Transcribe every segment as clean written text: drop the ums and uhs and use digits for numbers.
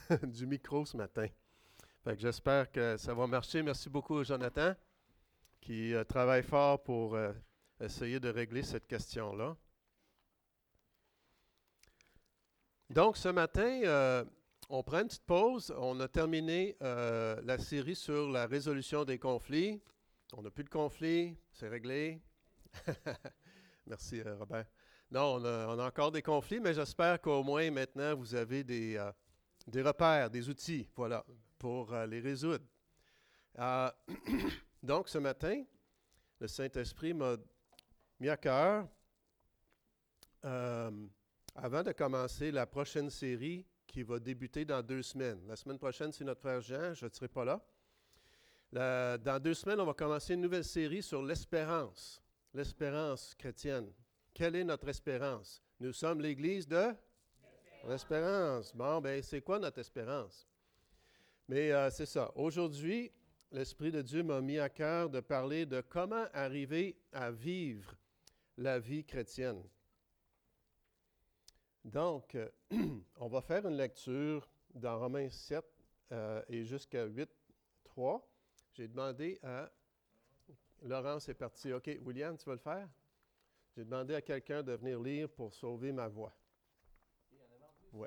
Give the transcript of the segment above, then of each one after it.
du micro ce matin. Fait que j'espère que ça va marcher. Merci beaucoup à Jonathan qui travaille fort pour essayer de régler cette question-là. Donc ce matin, on prend une petite pause. On a terminé la série sur la résolution des conflits. On n'a plus de conflits, c'est réglé. Merci Robert. Non, on a encore des conflits, mais j'espère qu'au moins maintenant vous avez des repères, des outils, voilà, pour les résoudre. Euh, donc, ce matin, le Saint-Esprit m'a mis à cœur, avant de commencer la prochaine série qui va débuter dans 2 semaines. La semaine prochaine, c'est notre frère Jean, je ne serai pas là. Dans 2 semaines, on va commencer une nouvelle série sur l'espérance chrétienne. Quelle est notre espérance? Nous sommes l'Église de l'espérance. Bon, ben c'est quoi notre espérance? Mais c'est ça. Aujourd'hui, l'Esprit de Dieu m'a mis à cœur de parler de comment arriver à vivre la vie chrétienne. Donc, on va faire une lecture dans Romains 7 et jusqu'à 8, 3. J'ai demandé à... Laurence est partie. OK, William, tu vas le faire? J'ai demandé à quelqu'un de venir lire pour sauver ma voix. Ouais.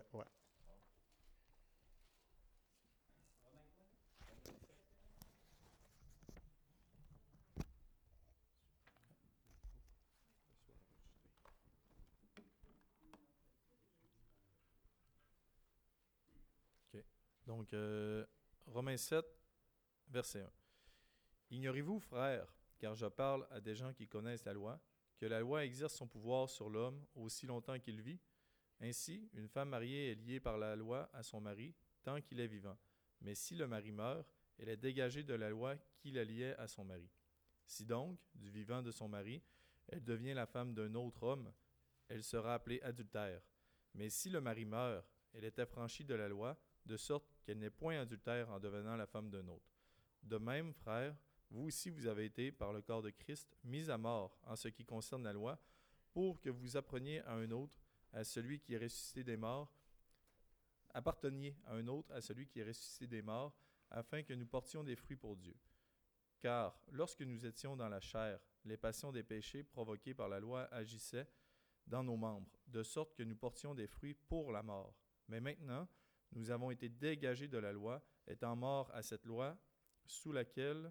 OK. Donc, Romains 7, verset 1. Ignorez-vous, frères, car je parle à des gens qui connaissent la loi, que la loi exerce son pouvoir sur l'homme aussi longtemps qu'il vit? Ainsi, une femme mariée est liée par la loi à son mari tant qu'il est vivant. Mais si le mari meurt, elle est dégagée de la loi qui la liait à son mari. Si donc, du vivant de son mari, elle devient la femme d'un autre homme, elle sera appelée adultère. Mais si le mari meurt, elle est affranchie de la loi, de sorte qu'elle n'est point adultère en devenant la femme d'un autre. De même, frères, vous aussi vous avez été, par le corps de Christ, mis à mort en ce qui concerne la loi, pour que vous appreniez à un autre, à celui qui est ressuscité des morts, apparteniez à un autre, à celui qui est ressuscité des morts, afin que nous portions des fruits pour Dieu. Car, lorsque nous étions dans la chair, les passions des péchés provoquées par la loi agissaient dans nos membres, de sorte que nous portions des fruits pour la mort. Mais maintenant, nous avons été dégagés de la loi, étant morts à cette loi, sous laquelle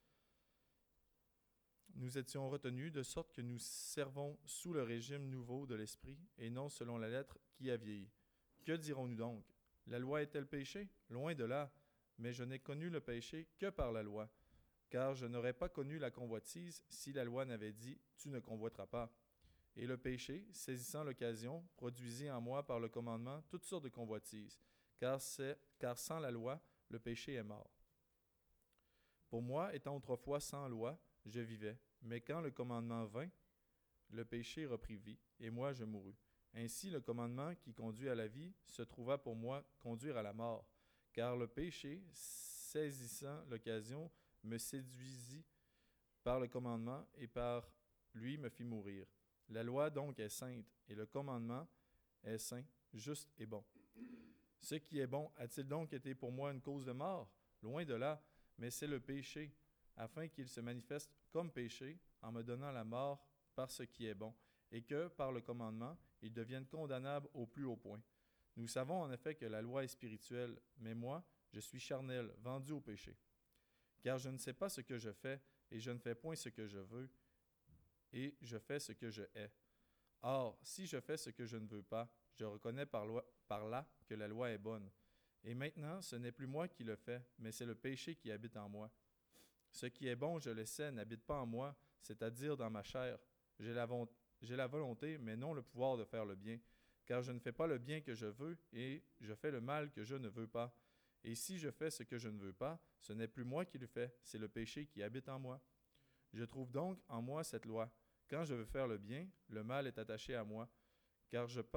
nous étions retenus, de sorte que nous servons sous le régime nouveau de l'esprit, et non selon la lettre qui a vieilli. Que dirons-nous donc? La loi est-elle péché? Loin de là. Mais je n'ai connu le péché que par la loi. Car je n'aurais pas connu la convoitise si la loi n'avait dit « Tu ne convoiteras pas ». Et le péché, saisissant l'occasion, produisit en moi par le commandement toutes sortes de convoitises, car sans la loi, le péché est mort. Pour moi, étant autrefois sans loi, je vivais, mais quand le commandement vint, le péché reprit vie, et moi je mourus. Ainsi, le commandement qui conduit à la vie se trouva pour moi conduire à la mort, car le péché, saisissant l'occasion, me séduisit par le commandement et par lui me fit mourir. La loi donc est sainte, et le commandement est saint, juste et bon. Ce qui est bon a-t-il donc été pour moi une cause de mort? Loin de là, mais c'est le péché, afin qu'il se manifeste comme péché en me donnant la mort par ce qui est bon, et que, par le commandement, il devienne condamnable au plus haut point. Nous savons en effet que la loi est spirituelle, mais moi, je suis charnel, vendu au péché. Car je ne sais pas ce que je fais, et je ne fais point ce que je veux, et je fais ce que je hais. Or, si je fais ce que je ne veux pas, je reconnais par là que la loi est bonne. Et maintenant, ce n'est plus moi qui le fais, mais c'est le péché qui habite en moi. Ce qui est bon, je le sais, n'habite pas en moi, c'est-à-dire dans ma chair. J'ai la volonté, mais non le pouvoir de faire le bien. Car je ne fais pas le bien que je veux, et je fais le mal que je ne veux pas. Et si je fais ce que je ne veux pas, ce n'est plus moi qui le fais, c'est le péché qui habite en moi. Je trouve donc en moi cette loi. Quand je veux faire le bien, le mal est attaché à moi, car je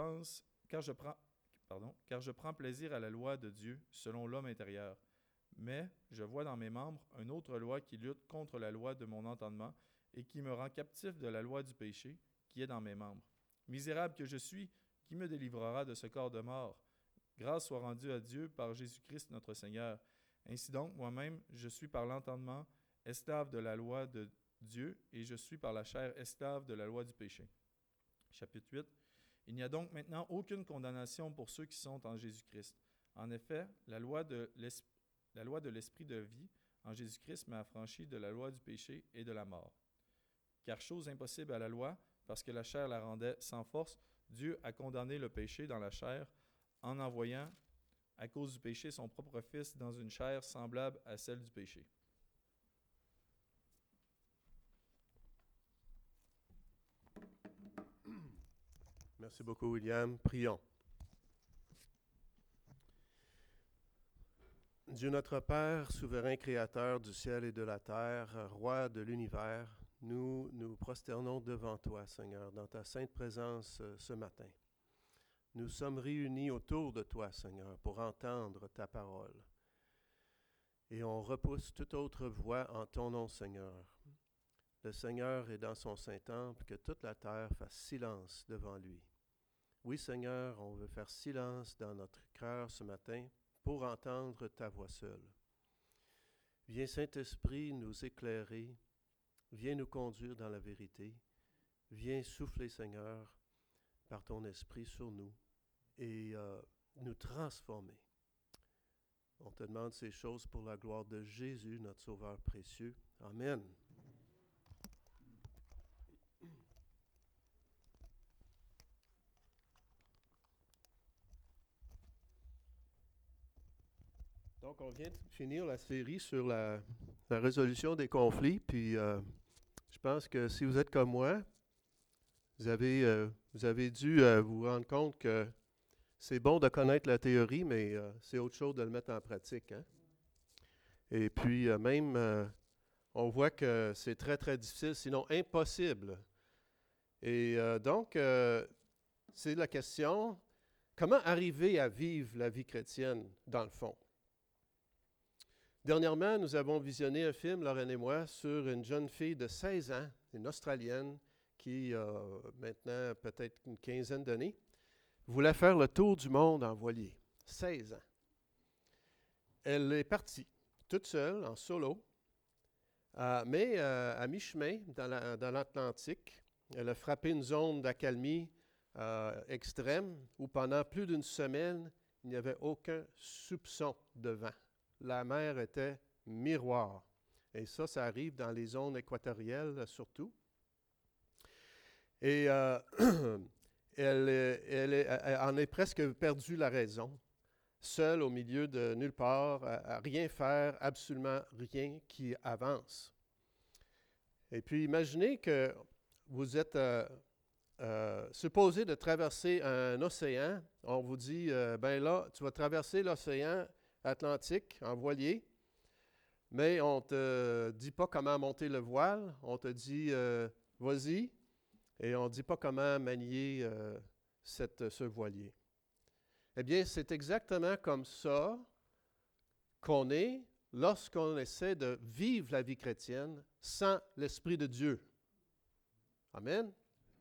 prends plaisir à la loi de Dieu selon l'homme intérieur. Mais je vois dans mes membres une autre loi qui lutte contre la loi de mon entendement et qui me rend captif de la loi du péché qui est dans mes membres. Misérable que je suis, qui me délivrera de ce corps de mort? Grâce soit rendue à Dieu par Jésus-Christ notre Seigneur. Ainsi donc, moi-même, je suis par l'entendement esclave de la loi de Dieu, et je suis par la chair esclave de la loi du péché. Chapitre 8. Il n'y a donc maintenant aucune condamnation pour ceux qui sont en Jésus-Christ. En effet, la loi de l'Esprit de vie en Jésus-Christ m'a affranchi de la loi du péché et de la mort. Car chose impossible à la loi, parce que la chair la rendait sans force, Dieu a condamné le péché dans la chair en envoyant, à cause du péché, son propre Fils dans une chair semblable à celle du péché. Merci beaucoup, William. Prions. Dieu notre Père, souverain créateur du ciel et de la terre, roi de l'univers, nous nous prosternons devant toi, Seigneur, dans ta sainte présence ce matin. Nous sommes réunis autour de toi, Seigneur, pour entendre ta parole. Et on repousse toute autre voix en ton nom, Seigneur. Le Seigneur est dans son Saint-Temple, que toute la terre fasse silence devant lui. Oui, Seigneur, on veut faire silence dans notre cœur ce matin pour entendre ta voix seule. Viens, Saint-Esprit, nous éclairer. Viens nous conduire dans la vérité. Viens souffler, Seigneur, par ton esprit sur nous et nous transformer. On te demande ces choses pour la gloire de Jésus, notre Sauveur précieux. Amen. Donc, on vient de finir la série sur la résolution des conflits, puis je pense que si vous êtes comme moi, vous avez dû vous rendre compte que c'est bon de connaître la théorie, mais c'est autre chose de le mettre en pratique. Hein? Et puis même, on voit que c'est très, très difficile, sinon impossible. Et donc, c'est la question, comment arriver à vivre la vie chrétienne dans le fond? Dernièrement, nous avons visionné un film, Lorraine et moi, sur une jeune fille de 16 ans, une Australienne, qui a maintenant peut-être une quinzaine d'années, voulait faire le tour du monde en voilier. 16 ans. Elle est partie, toute seule, en solo, mais à mi-chemin dans l'Atlantique, elle a frappé une zone d'accalmie extrême où pendant plus d'une semaine, il n'y avait aucun soupçon de vent. La mer était miroir. Et ça arrive dans les zones équatoriales surtout. Et elle en est presque perdu la raison, seule au milieu de nulle part, à rien faire, absolument rien qui avance. Et puis imaginez que vous êtes supposé de traverser un océan. On vous dit, ben là, tu vas traverser l'océan Atlantique en voilier, mais on ne te dit pas comment monter le voile, on te dit vas-y, et on ne dit pas comment manier ce voilier. Eh bien, c'est exactement comme ça qu'on est lorsqu'on essaie de vivre la vie chrétienne sans l'Esprit de Dieu. Amen.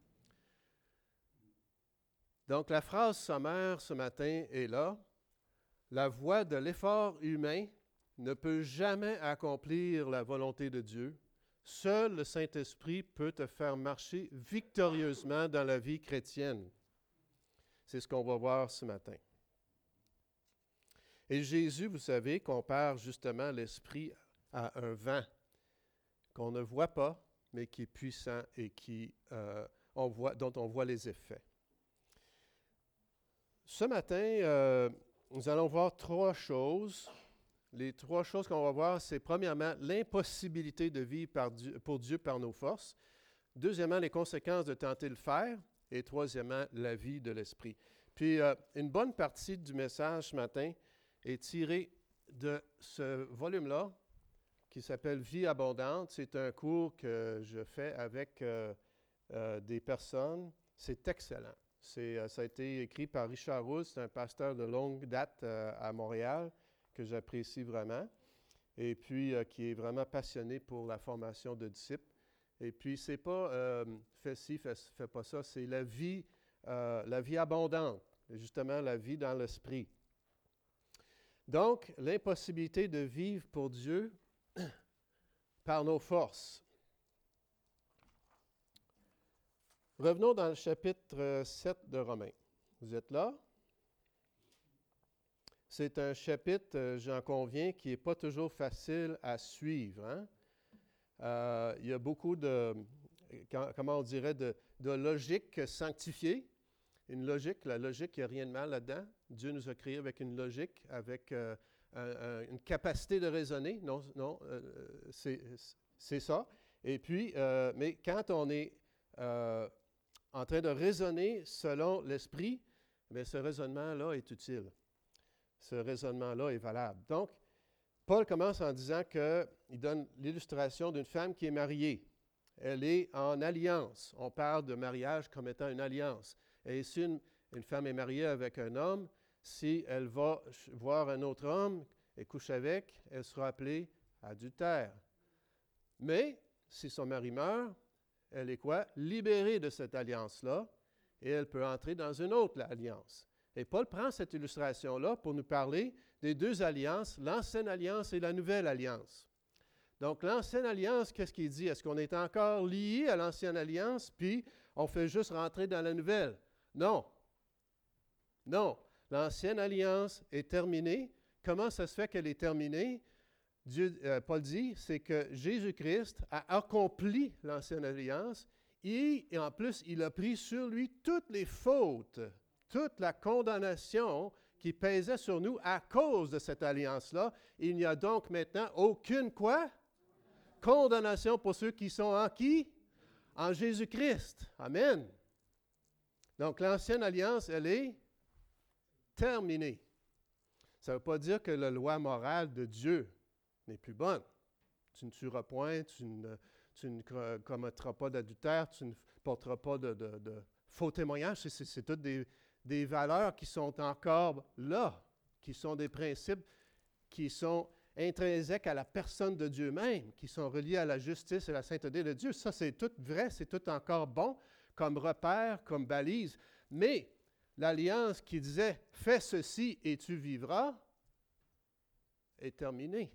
Donc, la phrase sommaire ce matin est là. La voie de l'effort humain ne peut jamais accomplir la volonté de Dieu. Seul le Saint-Esprit peut te faire marcher victorieusement dans la vie chrétienne. C'est ce qu'on va voir ce matin. Et Jésus, vous savez, compare justement l'Esprit à un vent qu'on ne voit pas, mais qui est puissant et dont on voit les effets. Ce matin, nous allons voir trois choses. Les trois choses qu'on va voir, c'est premièrement l'impossibilité de vivre pour Dieu par nos forces. Deuxièmement, les conséquences de tenter le faire. Et troisièmement, la vie de l'Esprit. Puis, une bonne partie du message ce matin est tirée de ce volume-là qui s'appelle « Vie abondante ». C'est un cours que je fais avec des personnes. C'est excellent. Ça a été écrit par Richard Roule, c'est un pasteur de longue date à Montréal que j'apprécie vraiment et puis qui est vraiment passionné pour la formation de disciples. Et puis, c'est pas fais ci, fais pas ça, c'est la vie abondante, justement la vie dans l'esprit. Donc, l'impossibilité de vivre pour Dieu par nos forces. Revenons dans le chapitre 7 de Romains. Vous êtes là? C'est un chapitre, j'en conviens, qui n'est pas toujours facile à suivre. Hein? Il y a beaucoup de, comment on dirait, de logique sanctifiée. Une logique, la logique, il n'y a rien de mal là-dedans. Dieu nous a créés avec une logique, avec une capacité de raisonner. Non, c'est ça. Et puis, mais quand on est en train de raisonner selon l'esprit, bien, ce raisonnement-là est utile. Ce raisonnement-là est valable. Donc, Paul commence en disant qu'il donne l'illustration d'une femme qui est mariée. Elle est en alliance. On parle de mariage comme étant une alliance. Et si une femme est mariée avec un homme, si elle va voir un autre homme et couche avec, elle sera appelée adultère. Mais si son mari meurt, elle est quoi? Libérée de cette alliance-là, et elle peut entrer dans une autre alliance. Et Paul prend cette illustration-là pour nous parler des deux alliances, l'ancienne alliance et la nouvelle alliance. Donc, l'ancienne alliance, qu'est-ce qu'il dit? Est-ce qu'on est encore lié à l'ancienne alliance, puis on fait juste rentrer dans la nouvelle? Non. Non. L'ancienne alliance est terminée. Comment ça se fait qu'elle est terminée? Paul dit, c'est que Jésus-Christ a accompli l'ancienne alliance et en plus, il a pris sur lui toutes les fautes, toute la condamnation qui pesait sur nous à cause de cette alliance-là. Il n'y a donc maintenant aucune quoi? Condamnation pour ceux qui sont en qui? En Jésus-Christ. Amen. Donc, l'ancienne alliance, elle est terminée. Ça ne veut pas dire que la loi morale de Dieu n'est plus bonne. Tu ne tueras point, tu ne commettras pas d'adultère, tu ne porteras pas de faux témoignages. C'est toutes des valeurs qui sont encore là, qui sont des principes qui sont intrinsèques à la personne de Dieu même, qui sont reliés à la justice et la sainteté de Dieu. Ça, c'est tout vrai, c'est tout encore bon comme repère, comme balise. Mais l'alliance qui disait « fais ceci et tu vivras » est terminée.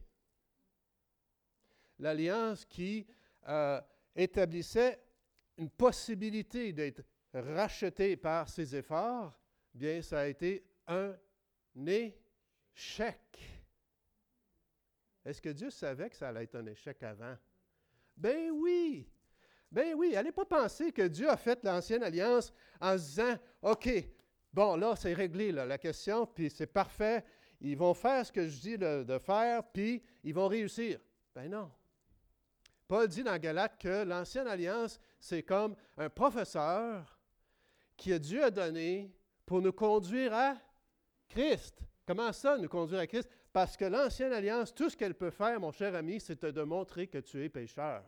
L'alliance qui établissait une possibilité d'être racheté par ses efforts, bien, ça a été un échec. Est-ce que Dieu savait que ça allait être un échec avant? Ben oui! Ben oui! Allez pas penser que Dieu a fait l'ancienne alliance en se disant « OK, bon, là, c'est réglé, là, la question, puis c'est parfait. Ils vont faire ce que je dis de faire, puis ils vont réussir. » Ben non. Paul dit dans Galates que l'ancienne alliance, c'est comme un professeur que Dieu a donné pour nous conduire à Christ. Comment ça, nous conduire à Christ? Parce que l'ancienne alliance, tout ce qu'elle peut faire, mon cher ami, c'est de montrer que tu es pécheur.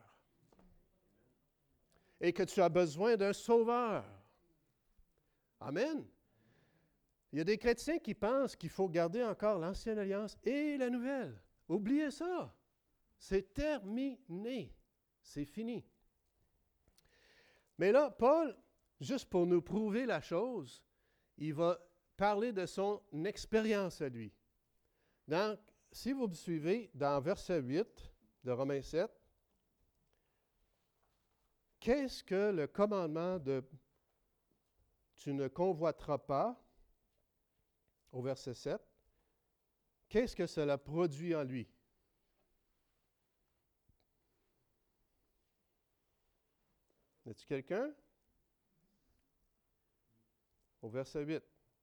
Et que tu as besoin d'un sauveur. Amen. Il y a des chrétiens qui pensent qu'il faut garder encore l'ancienne alliance et la nouvelle. Oubliez ça. C'est terminé. C'est fini. Mais là, Paul, juste pour nous prouver la chose, il va parler de son expérience à lui. Donc, si vous me suivez, dans verset 8 de Romains 7, qu'est-ce que le commandement de « tu ne convoiteras pas » au verset 7, qu'est-ce que cela produit en lui? Y a-t-il quelqu'un? Au verset 8.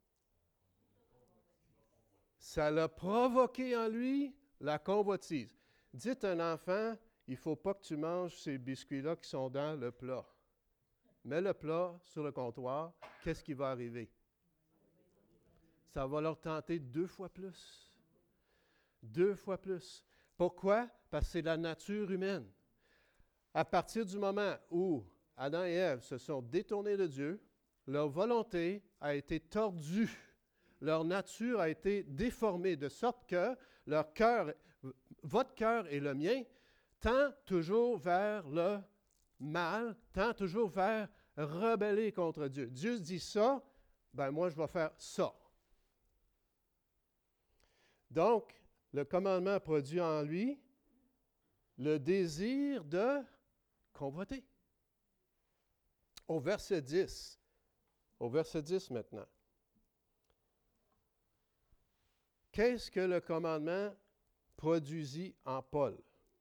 Ça l'a provoqué en lui la convoitise. Dites à un enfant, il ne faut pas que tu manges ces biscuits-là qui sont dans le plat. Mets le plat sur le comptoir, qu'est-ce qui va arriver? Ça va leur tenter 2 fois plus. 2 fois plus. Pourquoi? Parce que c'est la nature humaine. À partir du moment où Adam et Ève se sont détournés de Dieu, leur volonté a été tordue. Leur nature a été déformée de sorte que leur cœur, votre cœur et le mien, tend toujours vers le mal, tend toujours vers rebeller contre Dieu. Dieu dit ça, ben moi je vais faire ça. Donc, le commandement produit en lui le désir de convoiter. Au verset 10. Au verset 10 maintenant. Qu'est-ce que le commandement produisit en Paul?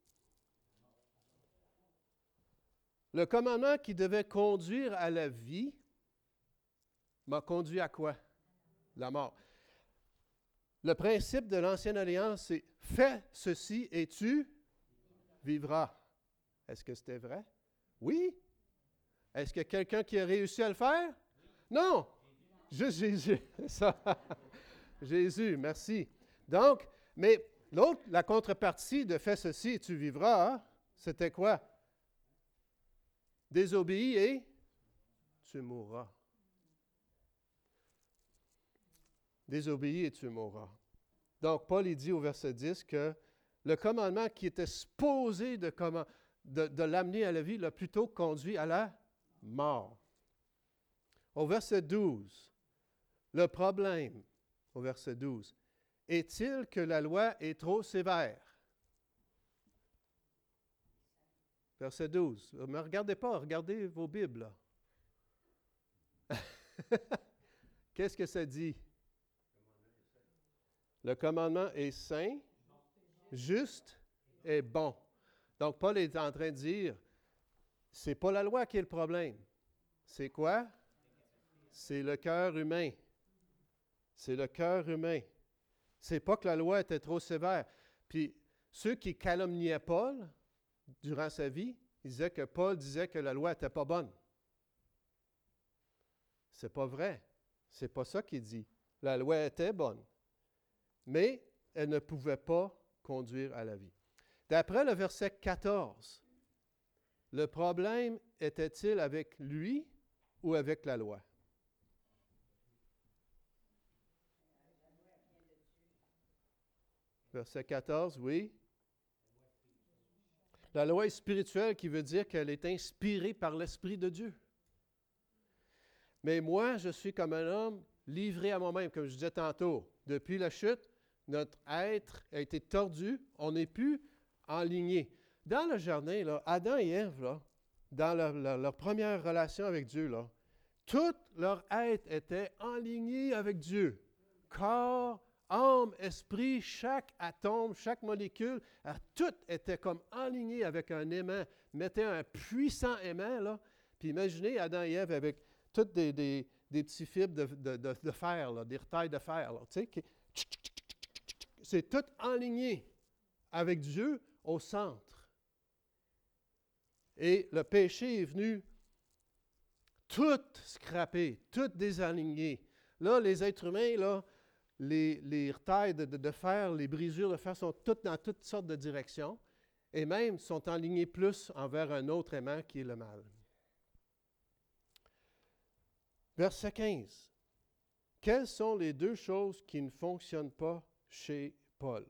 Le commandement qui devait conduire à la vie m'a conduit à quoi? La mort. Le principe de l'Ancienne Alliance, c'est « fais ceci et tu vivras ». Est-ce que c'était vrai? Oui. Est-ce qu'il y a quelqu'un qui a réussi à le faire? Non. Juste Jésus. Ça. Jésus, merci. Donc, mais l'autre, la contrepartie de « fais ceci et tu vivras hein, », c'était quoi? Désobéis et tu mourras. Désobéis et tu mourras. Donc, Paul, il dit au verset 10 que le commandement qui était supposé de l'amener à la vie l'a plutôt conduit à la mort. Au verset 12, le problème, au verset 12, est-il que la loi est trop sévère? Verset 12. Ne me regardez pas, regardez vos Bibles. Qu'est-ce que ça dit? Le commandement est saint, juste et bon. Donc, Paul est en train de dire, c'est pas la loi qui est le problème. C'est quoi? C'est le cœur humain. C'est le cœur humain. C'est pas que la loi était trop sévère. Puis, ceux qui calomniaient Paul, durant sa vie, ils disaient que Paul disait que la loi n'était pas bonne. C'est pas vrai. C'est pas ça qu'il dit. La loi était bonne. Mais elle ne pouvait pas conduire à la vie. D'après le verset 14, le problème était-il avec lui ou avec la loi? Verset 14, oui. La loi est spirituelle qui veut dire qu'elle est inspirée par l'Esprit de Dieu. Mais moi, je suis comme un homme livré à moi-même, comme je disais tantôt. Depuis la chute, notre être a été tordu, on n'est plus enligné. Dans le jardin, là, Adam et Ève, là, dans leur première relation avec Dieu, là, tout leur être était enligné avec Dieu. Corps, âme, esprit, chaque atome, chaque molécule, tout était comme enligné avec un aimant. Mettez un puissant aimant, là, puis imaginez Adam et Ève avec toutes des petits fibres de fer, là, des retailles de fer, là, tu sais, c'est tout enligné avec Dieu au centre. Et le péché est venu tout scraper, tout désaligner. Là, les êtres humains, là, les retailles de fer, les brisures de fer sont toutes dans toutes sortes de directions et même sont enlignés plus envers un autre aimant qui est le mal. Verset 15. Quelles sont les deux choses qui ne fonctionnent pas chez Paul?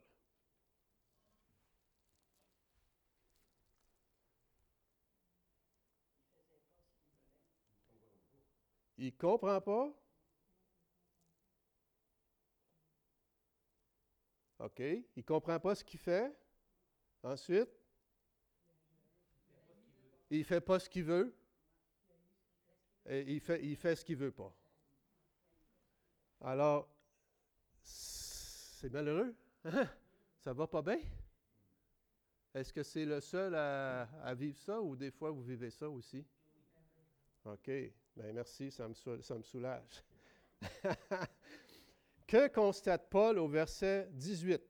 Il ne comprend pas? OK. Il ne comprend pas ce qu'il fait. Ensuite, il ne fait pas ce qu'il veut. Et il fait ce qu'il ne veut pas. Alors, c'est malheureux. Ça va pas bien? Est-ce que c'est le seul à vivre ça ou des fois vous vivez ça aussi? OK. Bien, merci, ça me soulage. Que constate Paul au verset 18?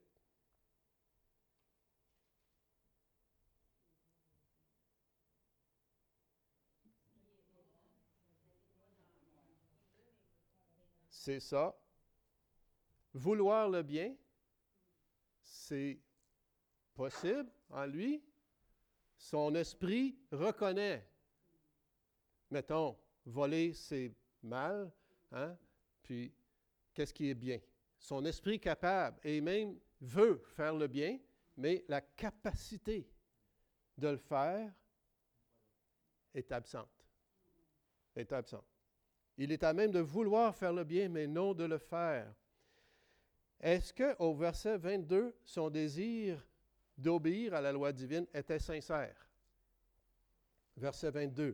C'est ça. Vouloir le bien, c'est possible en lui. Son esprit reconnaît. Mettons, voler, c'est mal, hein? Puis, qu'est-ce qui est bien? Son esprit est capable et même veut faire le bien, mais la capacité de le faire est absente. Est absente. Il est à même de vouloir faire le bien, mais non de le faire. Est-ce qu'au verset 22, son désir d'obéir à la loi divine était sincère? Verset 22.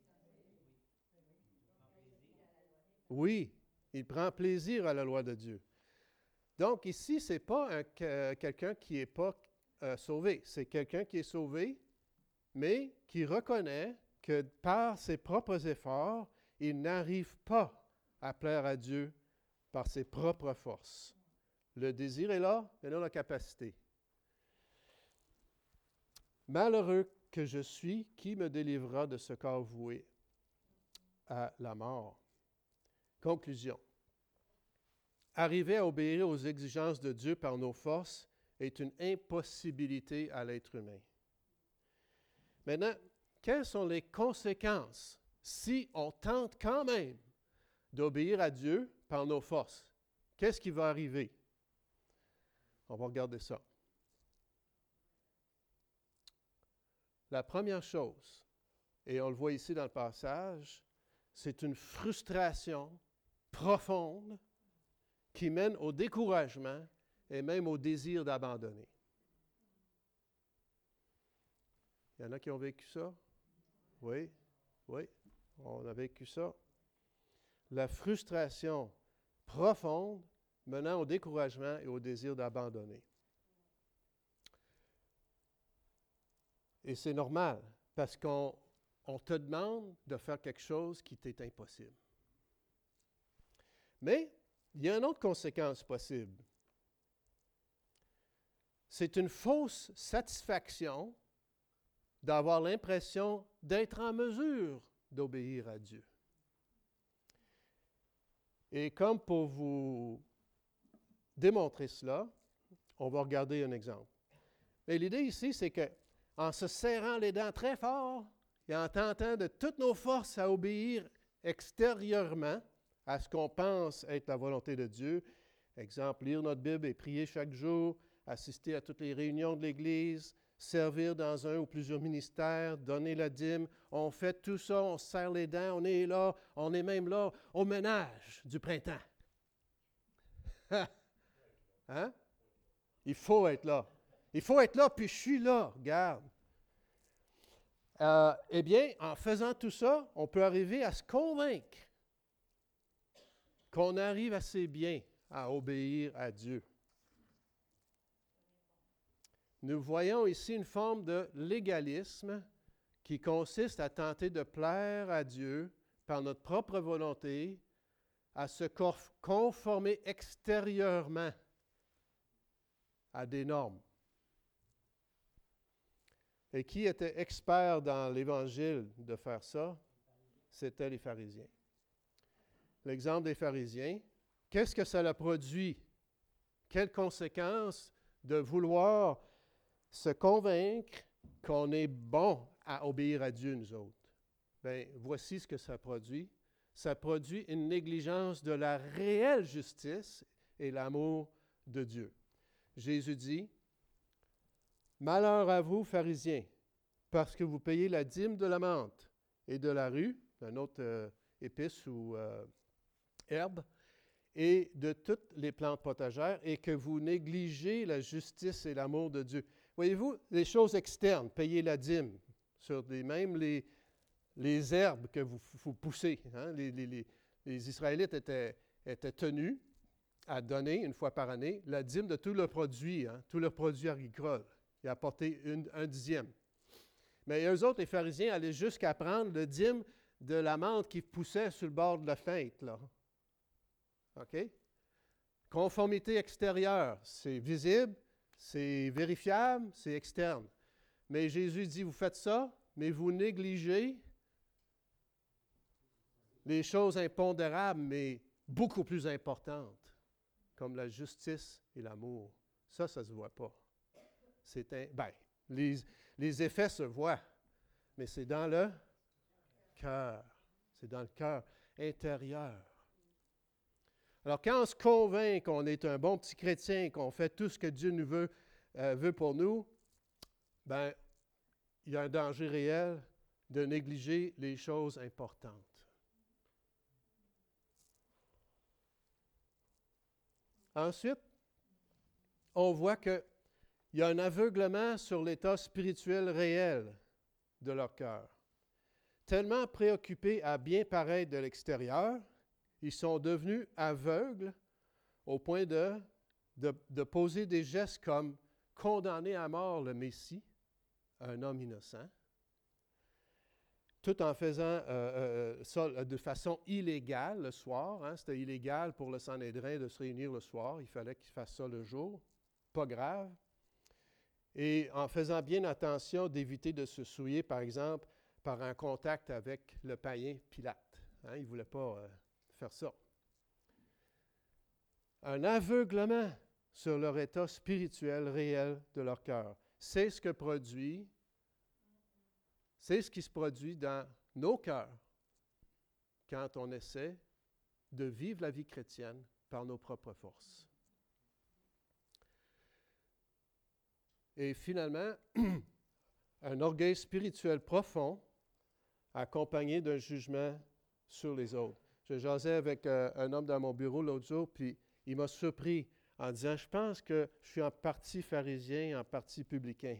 Oui, il prend plaisir à la loi de Dieu. Donc ici, ce n'est pas quelqu'un qui n'est pas sauvé. C'est quelqu'un qui est sauvé, mais qui reconnaît que par ses propres efforts, il n'arrive pas à plaire à Dieu par ses propres forces. Le désir est là, mais non la capacité. Malheureux que je suis, qui me délivrera de ce corps voué à la mort? Conclusion. Arriver à obéir aux exigences de Dieu par nos forces est une impossibilité à l'être humain. Maintenant, quelles sont les conséquences si on tente quand même d'obéir à Dieu par nos forces? Qu'est-ce qui va arriver? On va regarder ça. La première chose, et on le voit ici dans le passage, c'est une frustration profonde qui mène au découragement et même au désir d'abandonner. Il y en a qui ont vécu ça? Oui, on a vécu ça. La frustration profonde menant au découragement et au désir d'abandonner. Et c'est normal, parce qu'on te demande de faire quelque chose qui t'est impossible. Mais il y a une autre conséquence possible. C'est une fausse satisfaction d'avoir l'impression d'être en mesure d'obéir à Dieu. Et comme pour vous démontrer cela, on va regarder un exemple. Mais l'idée ici, c'est qu'en se serrant les dents très fort et en tentant de toutes nos forces à obéir extérieurement à ce qu'on pense être la volonté de Dieu, exemple, lire notre Bible et prier chaque jour, assister à toutes les réunions de l'Église, servir dans un ou plusieurs ministères, donner la dîme. On fait tout ça, on se serre les dents, on est là, on est même là au ménage du printemps. Hein? Il faut être là. Il faut être là, puis je suis là, regarde. Eh bien, en faisant tout ça, on peut arriver à se convaincre qu'on arrive assez bien à obéir à Dieu. Nous voyons ici une forme de légalisme qui consiste à tenter de plaire à Dieu par notre propre volonté, à se conformer extérieurement à des normes. Et qui était expert dans l'Évangile de faire ça? C'était les pharisiens. L'exemple des pharisiens, qu'est-ce que ça a produit? Quelles conséquences de vouloir se convaincre qu'on est bon à obéir à Dieu, nous autres? Bien, voici ce que ça produit. Ça produit une négligence de la réelle justice et l'amour de Dieu. Jésus dit, « Malheur à vous, pharisiens, parce que vous payez la dîme de la menthe et de la rue, un autre épice ou herbe, et de toutes les plantes potagères, et que vous négligez la justice et l'amour de Dieu. » Voyez-vous, les choses externes, payer la dîme, sur même les herbes que vous poussez. Hein? Les Israélites étaient tenus à donner, une fois par année, la dîme de tout leur produit, tout leur produit agricole. Ils apportaient un dixième. Mais eux autres, les pharisiens, allaient jusqu'à prendre le dîme de la menthe qui poussait sur le bord de la fente, là. OK? Conformité extérieure, c'est visible, c'est vérifiable, c'est externe. Mais Jésus dit, vous faites ça, mais vous négligez les choses impondérables, mais beaucoup plus importantes, comme la justice et l'amour. Ça ne se voit pas. Les effets se voient, mais c'est dans le cœur. C'est dans le cœur intérieur. Alors, quand on se convainc qu'on est un bon petit chrétien, qu'on fait tout ce que Dieu nous veut pour nous, ben, il y a un danger réel de négliger les choses importantes. Ensuite, on voit qu'il y a un aveuglement sur l'état spirituel réel de leur cœur. Tellement préoccupés à bien paraître de l'extérieur, ils sont devenus aveugles au point de poser des gestes comme condamner à mort le Messie, un homme innocent, tout en faisant ça de façon illégale le soir. Hein, c'était illégal pour le Sanhédrin de se réunir le soir. Il fallait qu'ils fassent ça le jour. Pas grave. Et en faisant bien attention d'éviter de se souiller, par exemple, par un contact avec le païen Pilate. Hein, il ne voulait pas faire ça. Un aveuglement sur leur état spirituel réel de leur cœur. C'est ce qui se produit dans nos cœurs quand on essaie de vivre la vie chrétienne par nos propres forces. Et finalement, un orgueil spirituel profond accompagné d'un jugement sur les autres. Je jasais avec un homme dans mon bureau l'autre jour, puis il m'a surpris en disant, je pense que je suis en partie pharisien, en partie publicain.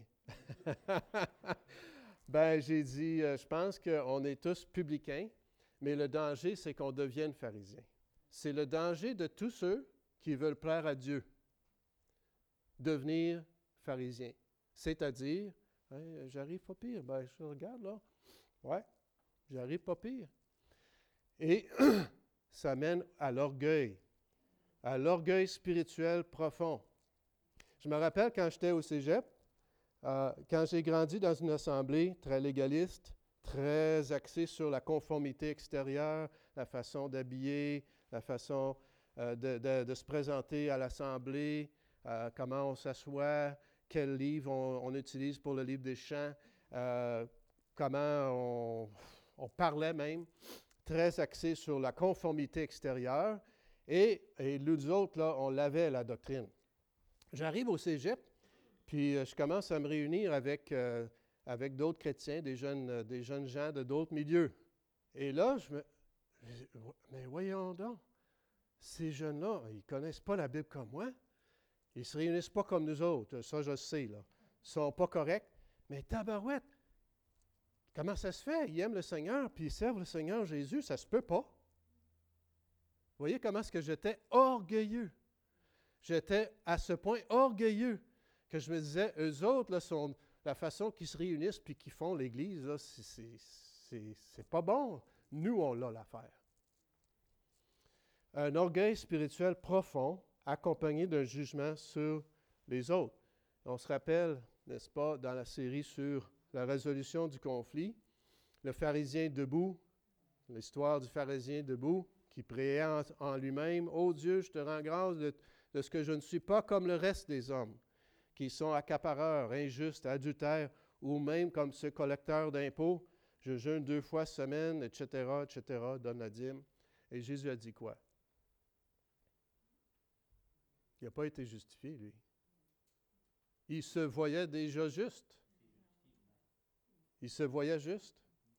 Ben, j'ai dit, je pense qu'on est tous publicains, mais le danger, c'est qu'on devienne pharisien. C'est le danger de tous ceux qui veulent plaire à Dieu, devenir pharisien. C'est-à-dire, hey, j'arrive pas pire. Ben, je regarde là. Ouais, j'arrive pas pire. Et ça mène à l'orgueil spirituel profond. Je me rappelle quand j'étais au cégep, quand j'ai grandi dans une assemblée très légaliste, très axée sur la conformité extérieure, la façon d'habiller, la façon de se présenter à l'assemblée, comment on s'assoit, quel livre on utilise pour le livre des chants, comment on parlait même, très axé sur la conformité extérieure. Et nous autres, là, on l'avait la doctrine. J'arrive au cégep, puis je commence à me réunir avec d'autres chrétiens, des jeunes gens de d'autres milieux. Et là, mais voyons donc, ces jeunes-là, ils ne connaissent pas la Bible comme moi. Ils ne se réunissent pas comme nous autres. Ça, je sais, là. Ils ne sont pas corrects. Mais tabarouette, comment ça se fait? Ils aiment le Seigneur, puis ils servent le Seigneur Jésus. Ça ne se peut pas. Vous voyez comment est-ce que j'étais orgueilleux. J'étais à ce point orgueilleux que je me disais, eux autres, là, sont la façon qu'ils se réunissent puis qu'ils font l'Église, là, c'est pas bon. Nous, on l'a l'affaire. Un orgueil spirituel profond accompagné d'un jugement sur les autres. On se rappelle, n'est-ce pas, dans la série sur la résolution du conflit, le pharisien debout, l'histoire du pharisien debout, qui priait en lui-même, « Ô Dieu, je te rends grâce de ce que je ne suis pas comme le reste des hommes, qui sont accapareurs, injustes, adultères, ou même comme ce collecteur d'impôts. Je jeûne 2 fois semaine, etc., donne la dîme. » Et Jésus a dit quoi? Il n'a pas été justifié, lui. Il se voyait déjà juste. Il se voyait juste.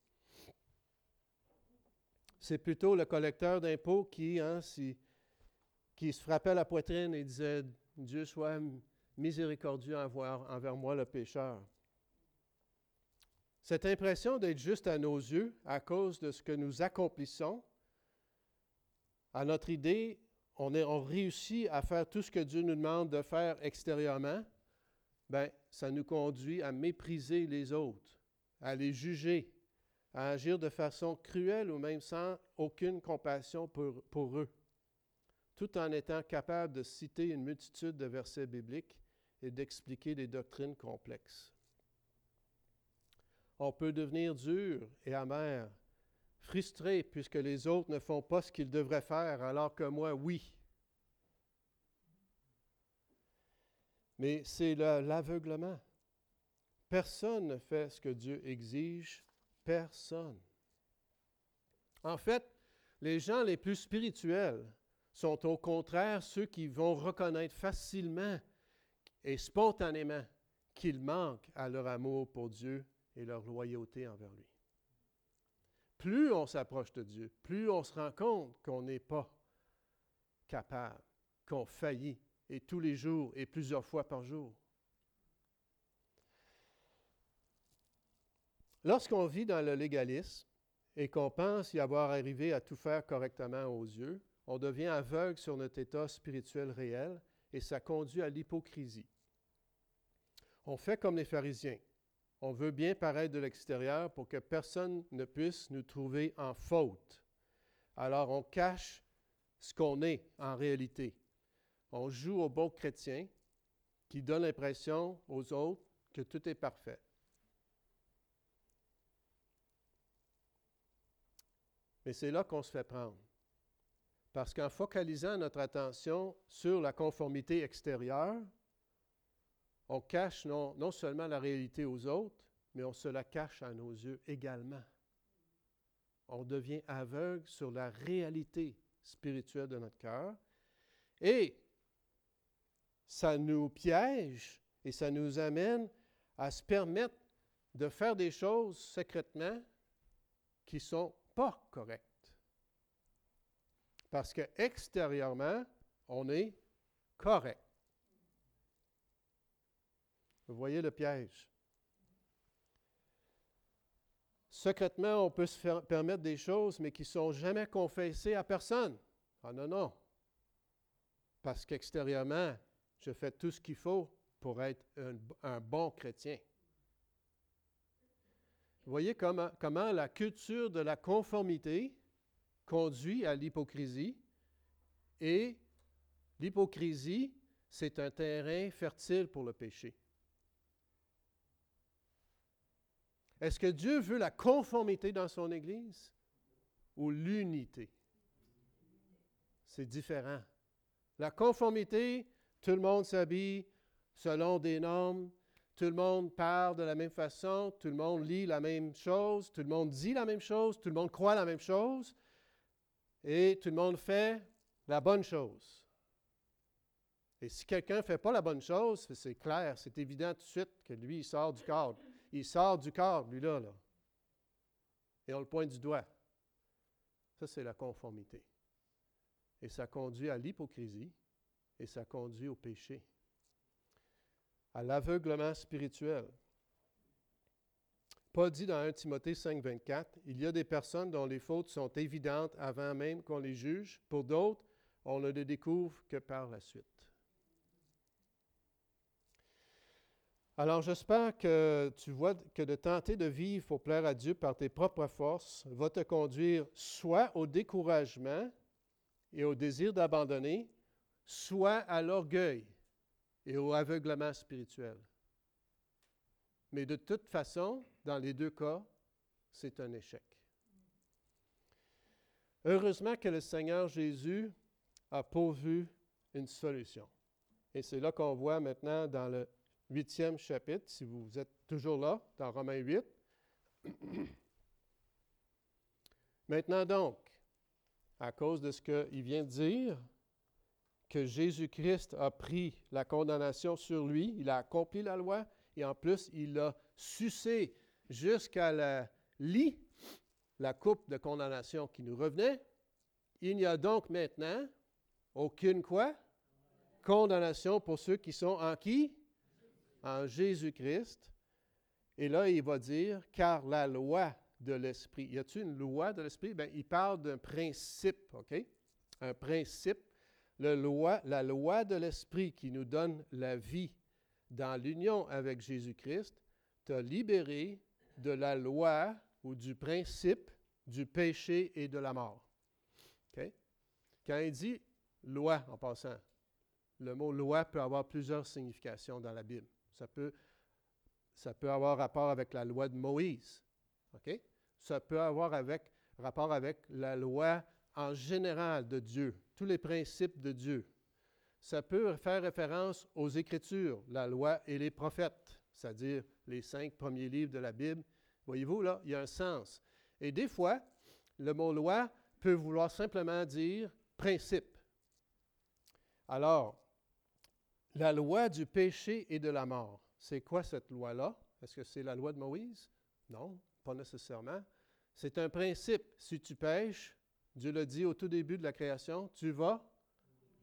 C'est plutôt le collecteur d'impôts qui se frappait la poitrine et disait « Dieu soit miséricordieux envers moi, le pécheur. » Cette impression d'être juste à nos yeux, à cause de ce que nous accomplissons, à notre idée, on réussit à faire tout ce que Dieu nous demande de faire extérieurement, bien, ça nous conduit à mépriser les autres, à les juger, à agir de façon cruelle ou même sans aucune compassion pour eux, tout en étant capable de citer une multitude de versets bibliques et d'expliquer des doctrines complexes. On peut devenir dur et amer, frustré puisque les autres ne font pas ce qu'ils devraient faire, alors que moi, oui. Mais c'est l'aveuglement. Personne ne fait ce que Dieu exige. Personne. En fait, les gens les plus spirituels sont au contraire ceux qui vont reconnaître facilement et spontanément qu'ils manquent à leur amour pour Dieu et leur loyauté envers lui. Plus on s'approche de Dieu, plus on se rend compte qu'on n'est pas capable, qu'on faillit, et tous les jours et plusieurs fois par jour. Lorsqu'on vit dans le légalisme et qu'on pense y avoir arrivé à tout faire correctement aux yeux, on devient aveugle sur notre état spirituel réel et ça conduit à l'hypocrisie. On fait comme les pharisiens. On veut bien paraître de l'extérieur pour que personne ne puisse nous trouver en faute. Alors on cache ce qu'on est en réalité. On joue au bon chrétien qui donne l'impression aux autres que tout est parfait. Mais c'est là qu'on se fait prendre. Parce qu'en focalisant notre attention sur la conformité extérieure, on cache non seulement la réalité aux autres, mais on se la cache à nos yeux également. On devient aveugle sur la réalité spirituelle de notre cœur et ça nous piège et ça nous amène à se permettre de faire des choses secrètement qui ne sont pas correctes. Parce qu'extérieurement, on est correct. Vous voyez le piège. Secrètement, on peut se permettre des choses, mais qui ne sont jamais confessées à personne. Ah non, non. Parce qu'extérieurement, je fais tout ce qu'il faut pour être un bon chrétien. Vous voyez comment la culture de la conformité conduit à l'hypocrisie. Et l'hypocrisie, c'est un terrain fertile pour le péché. Est-ce que Dieu veut la conformité dans son Église ou l'unité? C'est différent. La conformité, tout le monde s'habille selon des normes, tout le monde parle de la même façon, tout le monde lit la même chose, tout le monde dit la même chose, tout le monde croit la même chose, et tout le monde fait la bonne chose. Et si quelqu'un ne fait pas la bonne chose, c'est clair, c'est évident tout de suite que lui, il sort du cadre. Il sort du cadre, lui-là. Là. Et on le pointe du doigt. Ça, c'est la conformité. Et ça conduit à l'hypocrisie et ça conduit au péché, à l'aveuglement spirituel. Paul dit dans 1 Timothée 5, 24, « Il y a des personnes dont les fautes sont évidentes avant même qu'on les juge. Pour d'autres, on ne les découvre que par la suite. » Alors, j'espère que tu vois que de tenter de vivre pour plaire à Dieu par tes propres forces va te conduire soit au découragement et au désir d'abandonner, soit à l'orgueil et au aveuglement spirituel. Mais de toute façon, dans les deux cas, c'est un échec. Heureusement que le Seigneur Jésus a pourvu une solution. Et c'est là qu'on voit maintenant dans le 8e chapitre, si vous êtes toujours là, dans Romains 8. Maintenant donc, à cause de ce qu'il vient de dire, que Jésus-Christ a pris la condamnation sur lui, il a accompli la loi, et en plus, il a sucé jusqu'à la lie la coupe de condamnation qui nous revenait. Il n'y a donc maintenant aucune quoi? Condamnation pour ceux qui sont en qui? En Jésus-Christ. Et là, il va dire, car la loi de l'Esprit. Y a-t-il une loi de l'Esprit? Bien, il parle d'un principe, OK? Un principe. La loi de l'Esprit qui nous donne la vie dans l'union avec Jésus-Christ t'a libéré de la loi ou du principe du péché et de la mort. OK? Quand il dit loi, en passant, le mot loi peut avoir plusieurs significations dans la Bible. Ça peut avoir rapport avec la loi de Moïse. OK? Ça peut avoir rapport avec la loi en général de Dieu, tous les principes de Dieu. Ça peut faire référence aux Écritures, la loi et les prophètes, c'est-à-dire les 5 premiers livres de la Bible. Voyez-vous, là, il y a un sens. Et des fois, le mot loi peut vouloir simplement dire principe. Alors, la loi du péché et de la mort, c'est quoi cette loi-là? Est-ce que c'est la loi de Moïse? Non, pas nécessairement. C'est un principe. Si tu pêches, Dieu l'a dit au tout début de la création, tu vas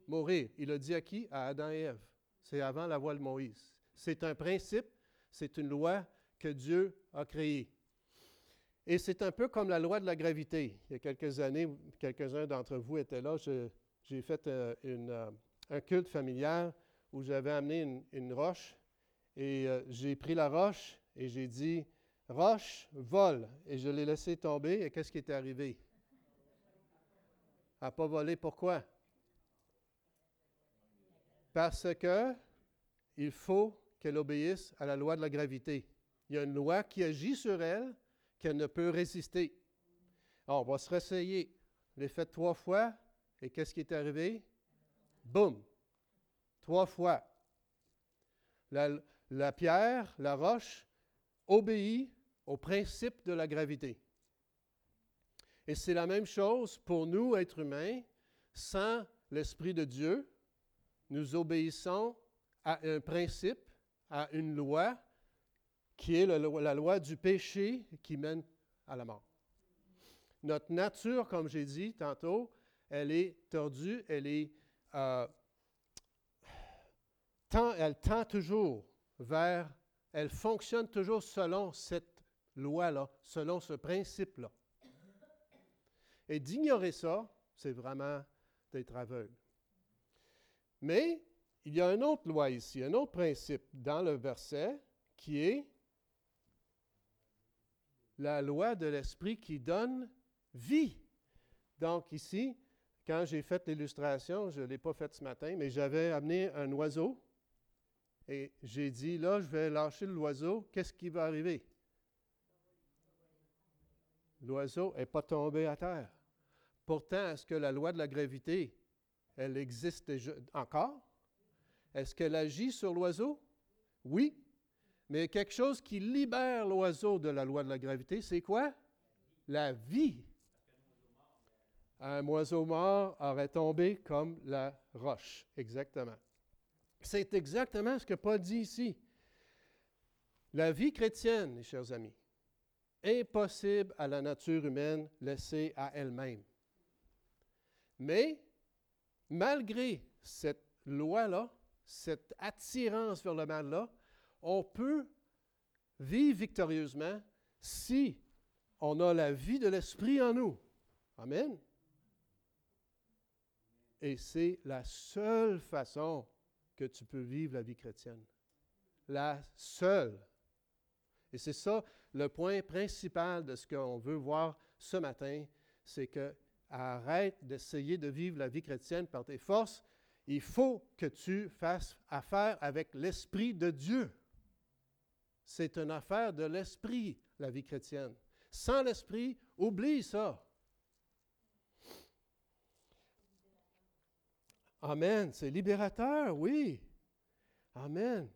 Mourir. Il a dit à qui? À Adam et Ève. C'est avant la loi de Moïse. C'est un principe, c'est une loi que Dieu a créée. Et c'est un peu comme la loi de la gravité. Il y a quelques années, quelques-uns d'entre vous étaient là, j'ai fait un culte familial où j'avais amené une roche et j'ai pris la roche et j'ai dit « Roche, vole » et je l'ai laissé tomber et qu'est-ce qui est arrivé? Elle n'a pas volé. Pourquoi? Parce que il faut qu'elle obéisse à la loi de la gravité. Il y a une loi qui agit sur elle qu'elle ne peut résister. Alors, on va se réessayer. Je l'ai fait 3 fois et qu'est-ce qui est arrivé? Boum! 3 fois. La pierre, la roche, obéit au principe de la gravité. Et c'est la même chose pour nous, êtres humains. Sans l'Esprit de Dieu, nous obéissons à un principe, à une loi, qui est la loi du péché qui mène à la mort. Notre nature, comme j'ai dit tantôt, elle est tordue, elle tend toujours elle fonctionne toujours selon cette loi-là, selon ce principe-là. Et d'ignorer ça, c'est vraiment d'être aveugle. Mais il y a une autre loi ici, un autre principe dans le verset qui est la loi de l'Esprit qui donne vie. Donc ici, quand j'ai fait l'illustration, je ne l'ai pas faite ce matin, mais j'avais amené un oiseau et j'ai dit, là, je vais lâcher l'oiseau, qu'est-ce qui va arriver? L'oiseau n'est pas tombé à terre. Pourtant, est-ce que la loi de la gravité, elle existe déjà encore? Est-ce qu'elle agit sur l'oiseau? Oui. Mais quelque chose qui libère l'oiseau de la loi de la gravité, c'est quoi? La vie. Un oiseau mort aurait tombé comme la roche. Exactement. C'est exactement ce que Paul dit ici. La vie chrétienne, mes chers amis, impossible à la nature humaine laissée à elle-même. Mais, malgré cette loi-là, cette attirance vers le mal-là, on peut vivre victorieusement si on a la vie de l'Esprit en nous. Amen. Et c'est la seule façon que tu peux vivre la vie chrétienne. La seule. Et c'est ça le point principal de ce qu'on veut voir ce matin, c'est que arrête d'essayer de vivre la vie chrétienne par tes forces. Il faut que tu fasses affaire avec l'Esprit de Dieu. C'est une affaire de l'Esprit, la vie chrétienne. Sans l'Esprit, oublie ça. Amen. C'est libérateur, oui. Amen.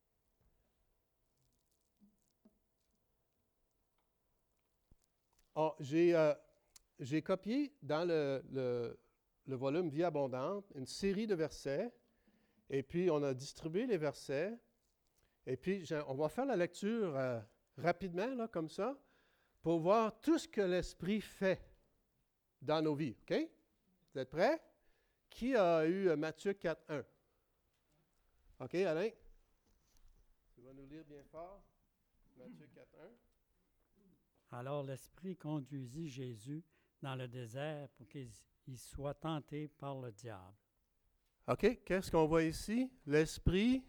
Oh, j'ai copié dans le volume Vie abondante une série de versets, et puis on a distribué les versets, et puis on va faire la lecture rapidement, là, comme ça, pour voir tout ce que l'Esprit fait dans nos vies. OK? Vous êtes prêts? Qui a eu Matthieu 4.1? OK, Alain? Tu vas nous lire bien fort, Matthieu 4.1. Alors l'Esprit conduisit Jésus dans le désert pour qu'il soit tenté par le diable. OK, qu'est-ce qu'on voit ici? L'Esprit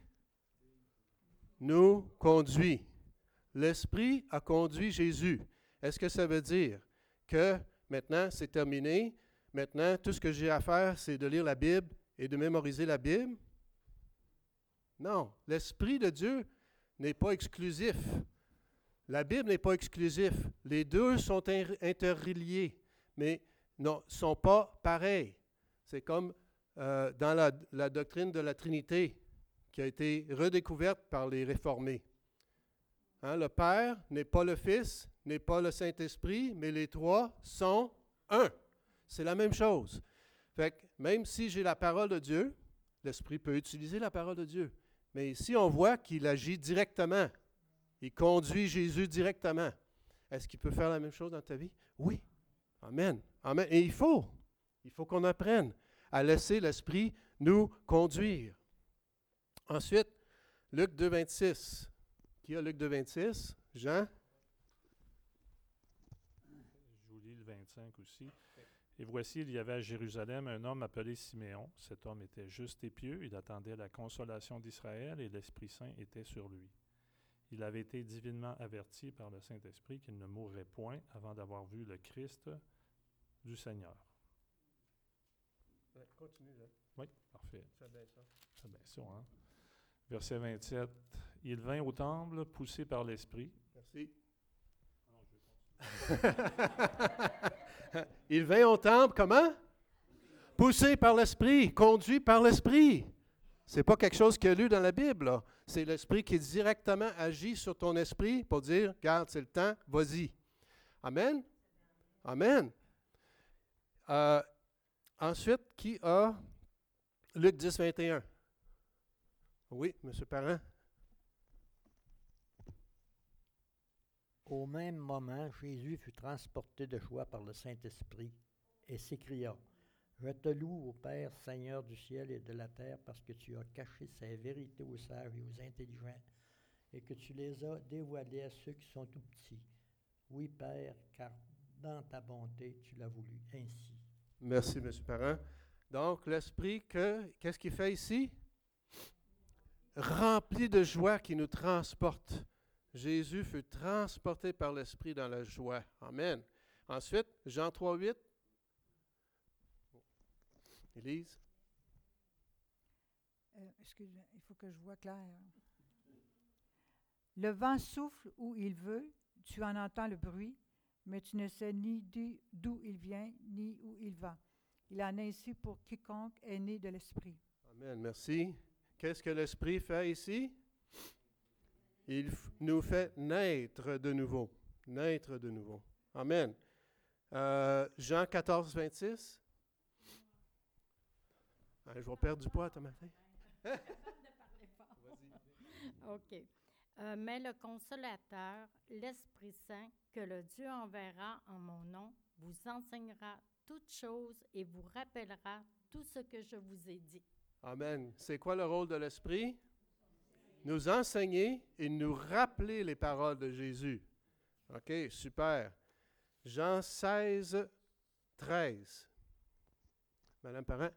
nous conduit. L'Esprit a conduit Jésus. Est-ce que ça veut dire que maintenant c'est terminé? Maintenant, tout ce que j'ai à faire, c'est de lire la Bible et de mémoriser la Bible? Non, l'Esprit de Dieu n'est pas exclusif. La Bible n'est pas exclusif. Les deux sont interreliés, mais ne sont pas pareils. C'est comme dans la doctrine de la Trinité qui a été redécouverte par les réformés. Hein, le Père n'est pas le Fils, n'est pas le Saint-Esprit, mais les trois sont un. C'est la même chose. Fait que même si j'ai la parole de Dieu, l'Esprit peut utiliser la parole de Dieu. Mais ici, on voit qu'il agit directement. Il conduit Jésus directement. Est-ce qu'il peut faire la même chose dans ta vie? Oui. Amen. Amen. Et il faut qu'on apprenne à laisser l'Esprit nous conduire. Ensuite, Luc 2, 26. Qui a Luc 2, 26? Jean? Je vous lis le 25 aussi. Et voici, il y avait à Jérusalem un homme appelé Siméon. Cet homme était juste et pieux. Il attendait la consolation d'Israël et l'Esprit Saint était sur lui. Il avait été divinement averti par le Saint-Esprit qu'il ne mourrait point avant d'avoir vu le Christ du Seigneur. Continue, là. Oui, parfait. Ça bien ça. C'est bien ça, hein? Verset 27. Il vint au temple, poussé par l'Esprit. Merci. Il vint au temple, comment? Poussé par l'Esprit, conduit par l'Esprit. C'est pas quelque chose qu'il y a lu dans la Bible, là. C'est l'Esprit qui directement agit sur ton esprit pour dire, regarde, c'est le temps, vas-y. Amen? Amen. Ensuite, qui a Luc 10, 21? Oui, M. Parent. Au même moment, Jésus fut transporté de joie par le Saint-Esprit et s'écria, « Je te loue, ô Père, Seigneur du ciel et de la terre, parce que tu as caché ces vérités aux sages et aux intelligents, et que tu les as dévoilées à ceux qui sont tout petits. Oui, Père, car dans ta bonté, tu l'as voulu ainsi. » Merci, M. Parent. Donc, l'Esprit, qu'est-ce qu'il fait ici? Rempli de joie qui nous transporte. Jésus fut transporté par l'Esprit dans la joie. Amen. Ensuite, Jean 3, 8. Élise. Excusez, il faut que je vois clair. Le vent souffle où il veut, tu en entends le bruit, mais tu ne sais ni d'où il vient, ni où il va. Il en est ainsi pour quiconque est né de l'Esprit. Amen. Merci. Qu'est-ce que l'Esprit fait ici? Il nous fait naître de nouveau. Naître de nouveau. Amen. Jean 14, 26. Je vais perdre du poids ce matin. OK. Mais le Consolateur, l'Esprit Saint, que le Dieu enverra en mon nom, vous enseignera toutes choses et vous rappellera tout ce que je vous ai dit. Amen. C'est quoi le rôle de l'Esprit? Nous enseigner et nous rappeler les paroles de Jésus. OK, super. Jean 16, 13. Madame Parent.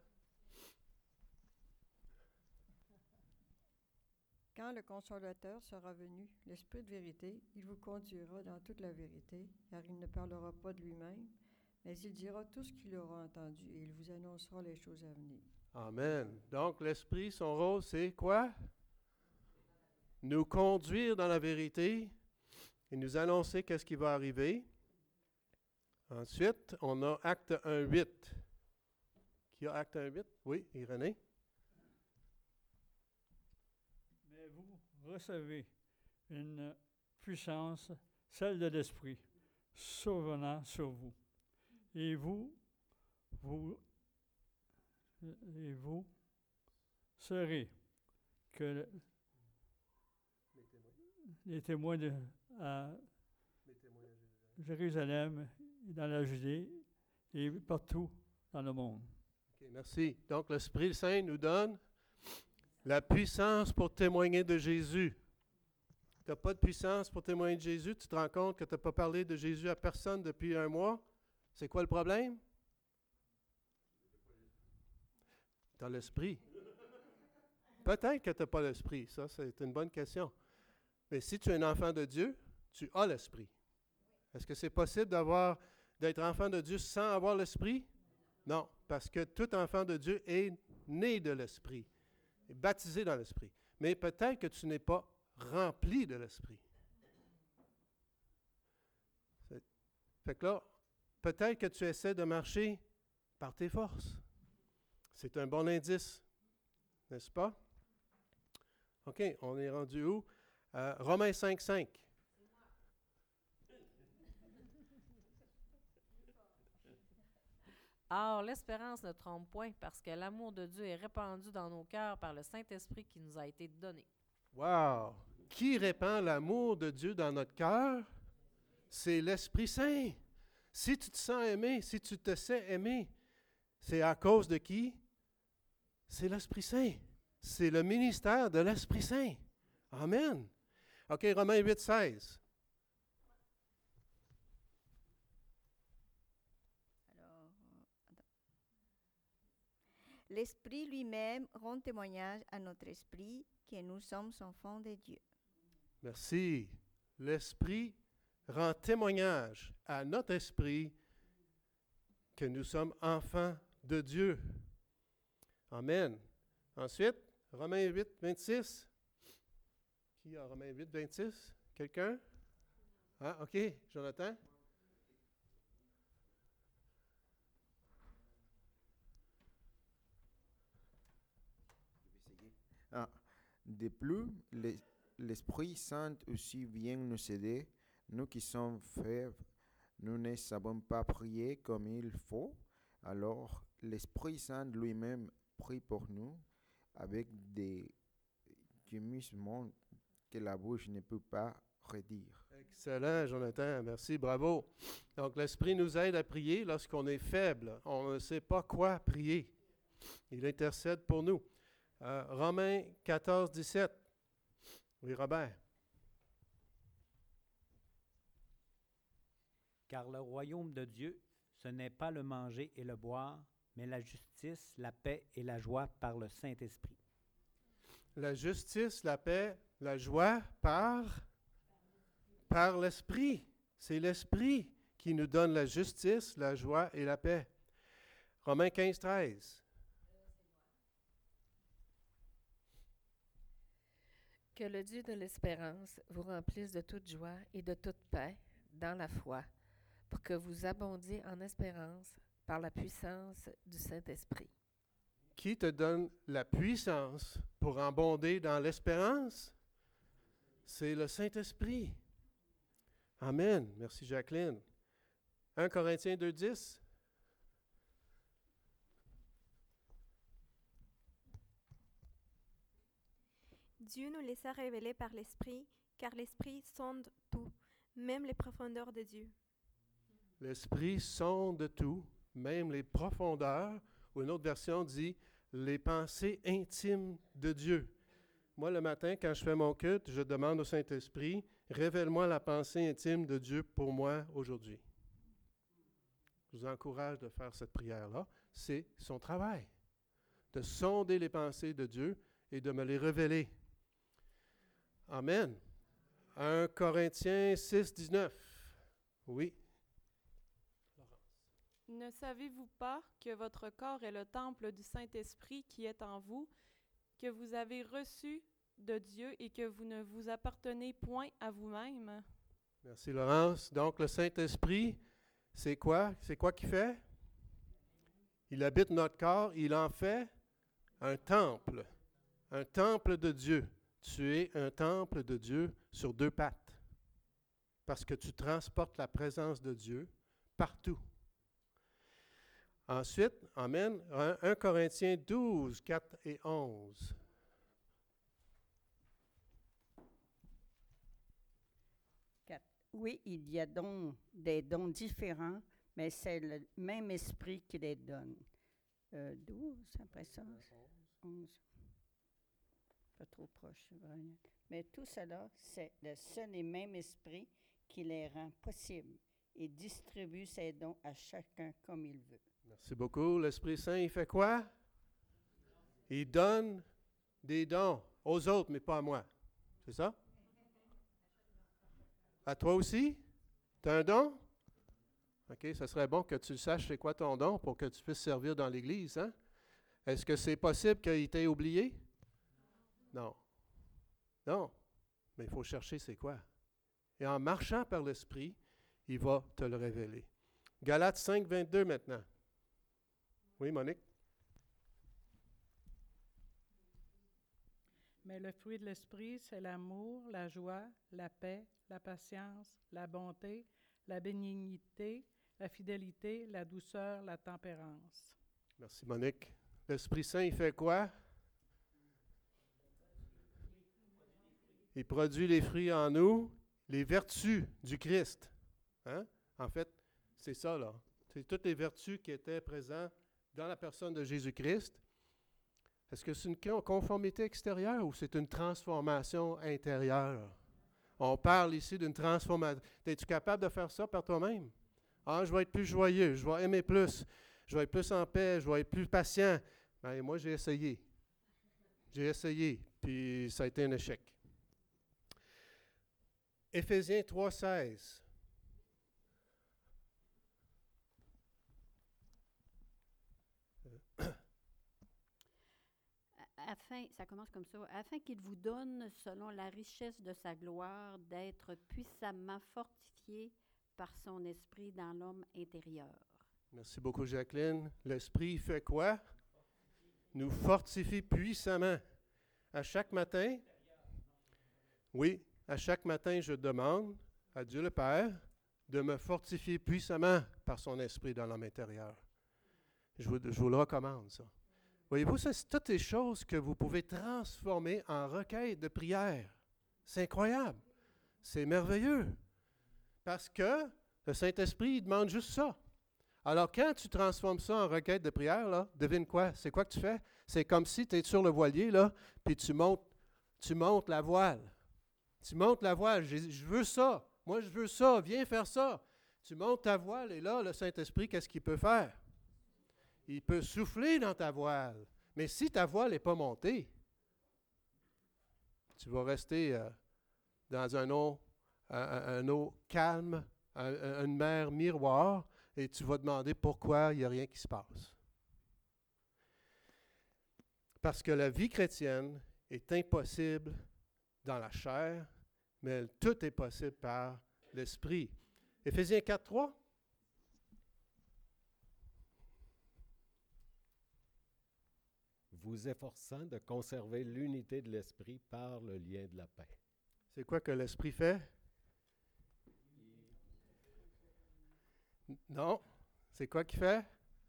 Quand le Consolateur sera venu, l'Esprit de vérité, il vous conduira dans toute la vérité, car il ne parlera pas de lui-même, mais il dira tout ce qu'il aura entendu et il vous annoncera les choses à venir. Amen. Donc, l'Esprit, son rôle, c'est quoi? Nous conduire dans la vérité et nous annoncer qu'est-ce qui va arriver. Ensuite, on a Acte 1.8. Qui a Acte 1.8? Oui, Irénée. Mais vous recevez une puissance, celle de l'Esprit, survenant sur vous. Et vous serez que les témoins à Jérusalem, dans la Judée et partout dans le monde. Okay, merci. Donc, l'Esprit Saint nous donne la puissance pour témoigner de Jésus. Tu n'as pas de puissance pour témoigner de Jésus, tu te rends compte que tu n'as pas parlé de Jésus à personne depuis un mois. C'est quoi le problème? Tu as l'Esprit. Peut-être que tu n'as pas l'Esprit. Ça, c'est une bonne question. Mais si tu es un enfant de Dieu, tu as l'Esprit. Est-ce que c'est possible d'être enfant de Dieu sans avoir l'Esprit? Non, parce que tout enfant de Dieu est né de l'Esprit, est baptisé dans l'Esprit. Mais peut-être que tu n'es pas rempli de l'Esprit. Fait que là, peut-être que tu essaies de marcher par tes forces. C'est un bon indice, n'est-ce pas? OK, on est rendu où? Romains 5, 5. Or, l'espérance ne trompe point, parce que l'amour de Dieu est répandu dans nos cœurs par le Saint-Esprit qui nous a été donné. Wow! Qui répand l'amour de Dieu dans notre cœur? C'est l'Esprit Saint. Si tu te sens aimé, si tu te sais aimé, c'est à cause de qui? c'est l'Esprit Saint. C'est le ministère de l'Esprit Saint. Amen. OK, Romains 8, 16. Alors, l'Esprit lui-même rend témoignage à notre esprit que nous sommes enfants de Dieu. Merci. L'Esprit rend témoignage à notre esprit que nous sommes enfants de Dieu. Amen. Ensuite, Romains 8, 26. Qui a Romains 8, 26? Quelqu'un? Ah, OK. Jonathan? Ah, de plus, l'Esprit Saint aussi vient nous aider. Nous qui sommes faibles, nous ne savons pas prier comme il faut. Alors, l'Esprit Saint lui-même prie pour nous avec des gémissements que la bouche ne peut pas redire. Excellent, Jonathan. Merci, bravo. Donc, l'Esprit nous aide à prier lorsqu'on est faible. On ne sait pas quoi prier. Il intercède pour nous. Romains 14, 17. Oui, Robert. Car le royaume de Dieu, ce n'est pas le manger et le boire, mais la justice, la paix et la joie par le Saint-Esprit. La justice, la paix, la joie par l'Esprit. C'est l'Esprit qui nous donne la justice, la joie et la paix. Romains 15, 13. Que le Dieu de l'espérance vous remplisse de toute joie et de toute paix dans la foi, pour que vous abondiez en espérance par la puissance du Saint-Esprit. Qui te donne la puissance pour abonder dans l'espérance? C'est le Saint-Esprit. Amen. Merci, Jacqueline. 1 Corinthiens 2, 10. Dieu nous les a révélés par l'Esprit, car l'Esprit sonde tout, même les profondeurs de Dieu. L'Esprit sonde tout, même les profondeurs, ou une autre version dit les pensées intimes de Dieu. Moi, le matin, quand je fais mon culte, je demande au Saint-Esprit, révèle-moi la pensée intime de Dieu pour moi aujourd'hui. Je vous encourage de faire cette prière-là. C'est son travail, de sonder les pensées de Dieu et de me les révéler. Amen. 1 Corinthiens 6, 19. Oui. Ne savez-vous pas que votre corps est le temple du Saint-Esprit qui est en vous, que vous avez reçu de Dieu et que vous ne vous appartenez point à vous-même? Merci, Laurence. Donc, le Saint-Esprit, c'est quoi? C'est quoi qu'il fait? Il habite notre corps, il en fait un temple de Dieu. Tu es un temple de Dieu sur deux pattes, parce que tu transportes la présence de Dieu partout. Ensuite, amen, 1 Corinthiens 12, 4 et 11. Oui, il y a donc des dons différents, mais c'est le même esprit qui les donne. 12, après ça, 11. Pas trop proche, vraiment. Mais tout cela, c'est le seul et même esprit qui les rend possibles et distribue ses dons à chacun comme il veut. Merci beaucoup. L'Esprit Saint, il fait quoi? Il donne des dons aux autres, mais pas à moi. C'est ça? À toi aussi? Tu as un don? OK, ça serait bon que tu saches c'est quoi ton don pour que tu puisses servir dans l'Église. Hein? Est-ce que c'est possible qu'il t'ait oublié? Non. Non. Mais il faut chercher c'est quoi. Et en marchant par l'Esprit, il va te le révéler. Galates 5, 22 maintenant. Oui, Monique? Mais le fruit de l'Esprit, c'est l'amour, la joie, la paix, la patience, la bonté, la bénignité, la fidélité, la douceur, la tempérance. Merci, Monique. L'Esprit Saint, il fait quoi? Il produit les fruits en nous, les vertus du Christ. Hein? En fait, c'est ça, là. C'est toutes les vertus qui étaient présentes dans la personne de Jésus-Christ. Est-ce que c'est une conformité extérieure ou c'est une transformation intérieure? On parle ici d'une transformation. Es-tu capable de faire ça par toi-même? Ah, je vais être plus joyeux, je vais aimer plus, je vais être plus en paix, je vais être plus patient. Ben, moi, j'ai essayé. Puis ça a été un échec. Éphésiens 3,16. Ça commence comme ça, afin qu'il vous donne, selon la richesse de sa gloire, d'être puissamment fortifié par son esprit dans l'homme intérieur. Merci beaucoup, Jacqueline. L'esprit fait quoi? Nous fortifie puissamment. À chaque matin, à chaque matin, je demande à Dieu le Père de me fortifier puissamment par son esprit dans l'homme intérieur. Je vous le recommande, ça. Voyez-vous, ça, c'est toutes les choses que vous pouvez transformer en requête de prière. C'est incroyable. C'est merveilleux. Parce que le Saint-Esprit, il demande juste ça. Alors, quand tu transformes ça en requête de prière, là, devine quoi? C'est quoi que tu fais? C'est comme si tu es sur le voilier, là, puis tu montes la voile. Tu montes la voile. Je veux ça. Moi, je veux ça. Viens faire ça. Tu montes ta voile, et là, le Saint-Esprit, qu'est-ce qu'il peut faire? Il peut souffler dans ta voile. Mais si ta voile n'est pas montée, tu vas rester dans un eau calme, une mer miroir, et tu vas demander pourquoi il n'y a rien qui se passe. Parce que la vie chrétienne est impossible dans la chair, mais tout est possible par l'Esprit. Éphésiens 4,3. Vous efforçant de conserver l'unité de l'esprit par le lien de la paix. C'est quoi que l'Esprit fait? Non. C'est quoi qu'il fait?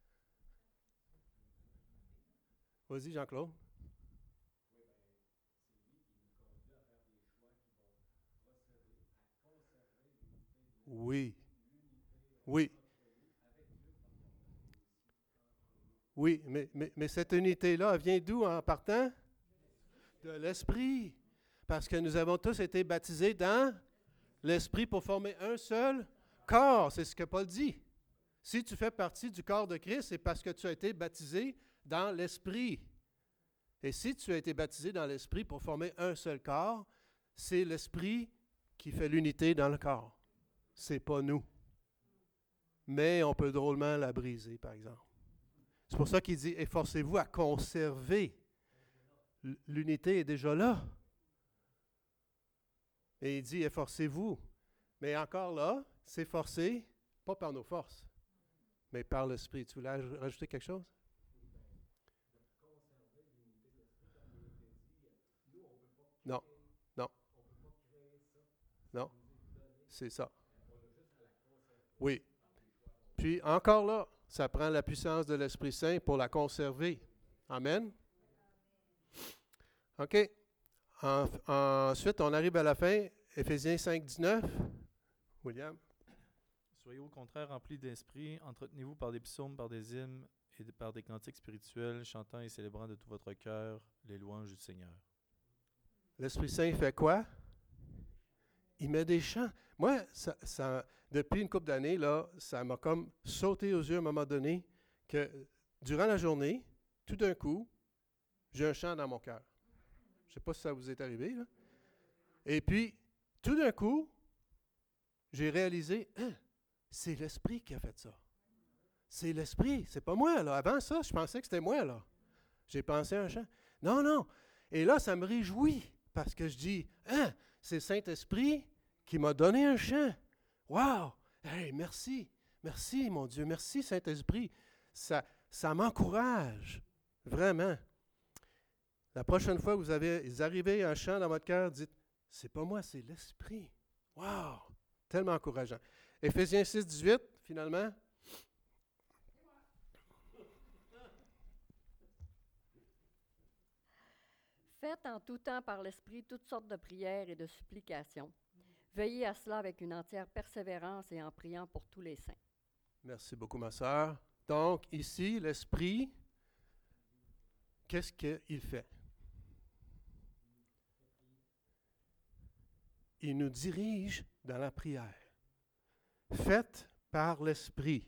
Vas-y, Jean-Claude. Oui. Oui, mais cette unité-là, elle vient d'où en partant? De l'Esprit. Parce que nous avons tous été baptisés dans l'Esprit pour former un seul corps. C'est ce que Paul dit. Si tu fais partie du corps de Christ, c'est parce que tu as été baptisé dans l'Esprit. Et si tu as été baptisé dans l'Esprit pour former un seul corps, c'est l'Esprit qui fait l'unité dans le corps. C'est pas nous. Mais on peut drôlement la briser, par exemple. C'est pour ça qu'il dit, efforcez-vous à conserver. L'unité est déjà là. Et il dit, efforcez-vous. Mais encore là, s'efforcer, pas par nos forces, mais par l'Esprit. Tu voulais rajouter quelque chose? Non. C'est ça. Oui. Puis encore là, ça prend la puissance de l'Esprit Saint pour la conserver. Amen. OK. Ensuite, on arrive à la fin. Éphésiens 5, 19. William. Soyez au contraire remplis d'esprit, entretenez-vous par des psaumes, par des hymnes et par des cantiques spirituels, chantant et célébrant de tout votre cœur les louanges du Seigneur. L'Esprit Saint fait quoi? Il met des chants. Moi, depuis une couple d'années, là, ça m'a comme sauté aux yeux à un moment donné que durant la journée, tout d'un coup, j'ai un chant dans mon cœur. Je ne sais pas si ça vous est arrivé, là. Et puis, tout d'un coup, j'ai réalisé, c'est l'Esprit qui a fait ça. C'est l'Esprit, c'est pas moi, là. Avant ça, je pensais que c'était moi, là. J'ai pensé à un chant. Non. Et là, ça me réjouit, parce que je dis, c'est Saint-Esprit qui m'a donné un chant. Wow! Hey, merci. Merci, mon Dieu. Merci, Saint-Esprit. Ça m'encourage. Vraiment. La prochaine fois que vous arrivez à un chant dans votre cœur, dites, c'est pas moi, c'est l'Esprit. Wow! Tellement encourageant. Éphésiens 6, 18, finalement. Faites en tout temps par l'Esprit toutes sortes de prières et de supplications. Veillez à cela avec une entière persévérance et en priant pour tous les saints. Merci beaucoup, ma sœur. Donc, ici, l'Esprit qu'est-ce qu'il fait? Il nous dirige dans la prière, faite par l'Esprit.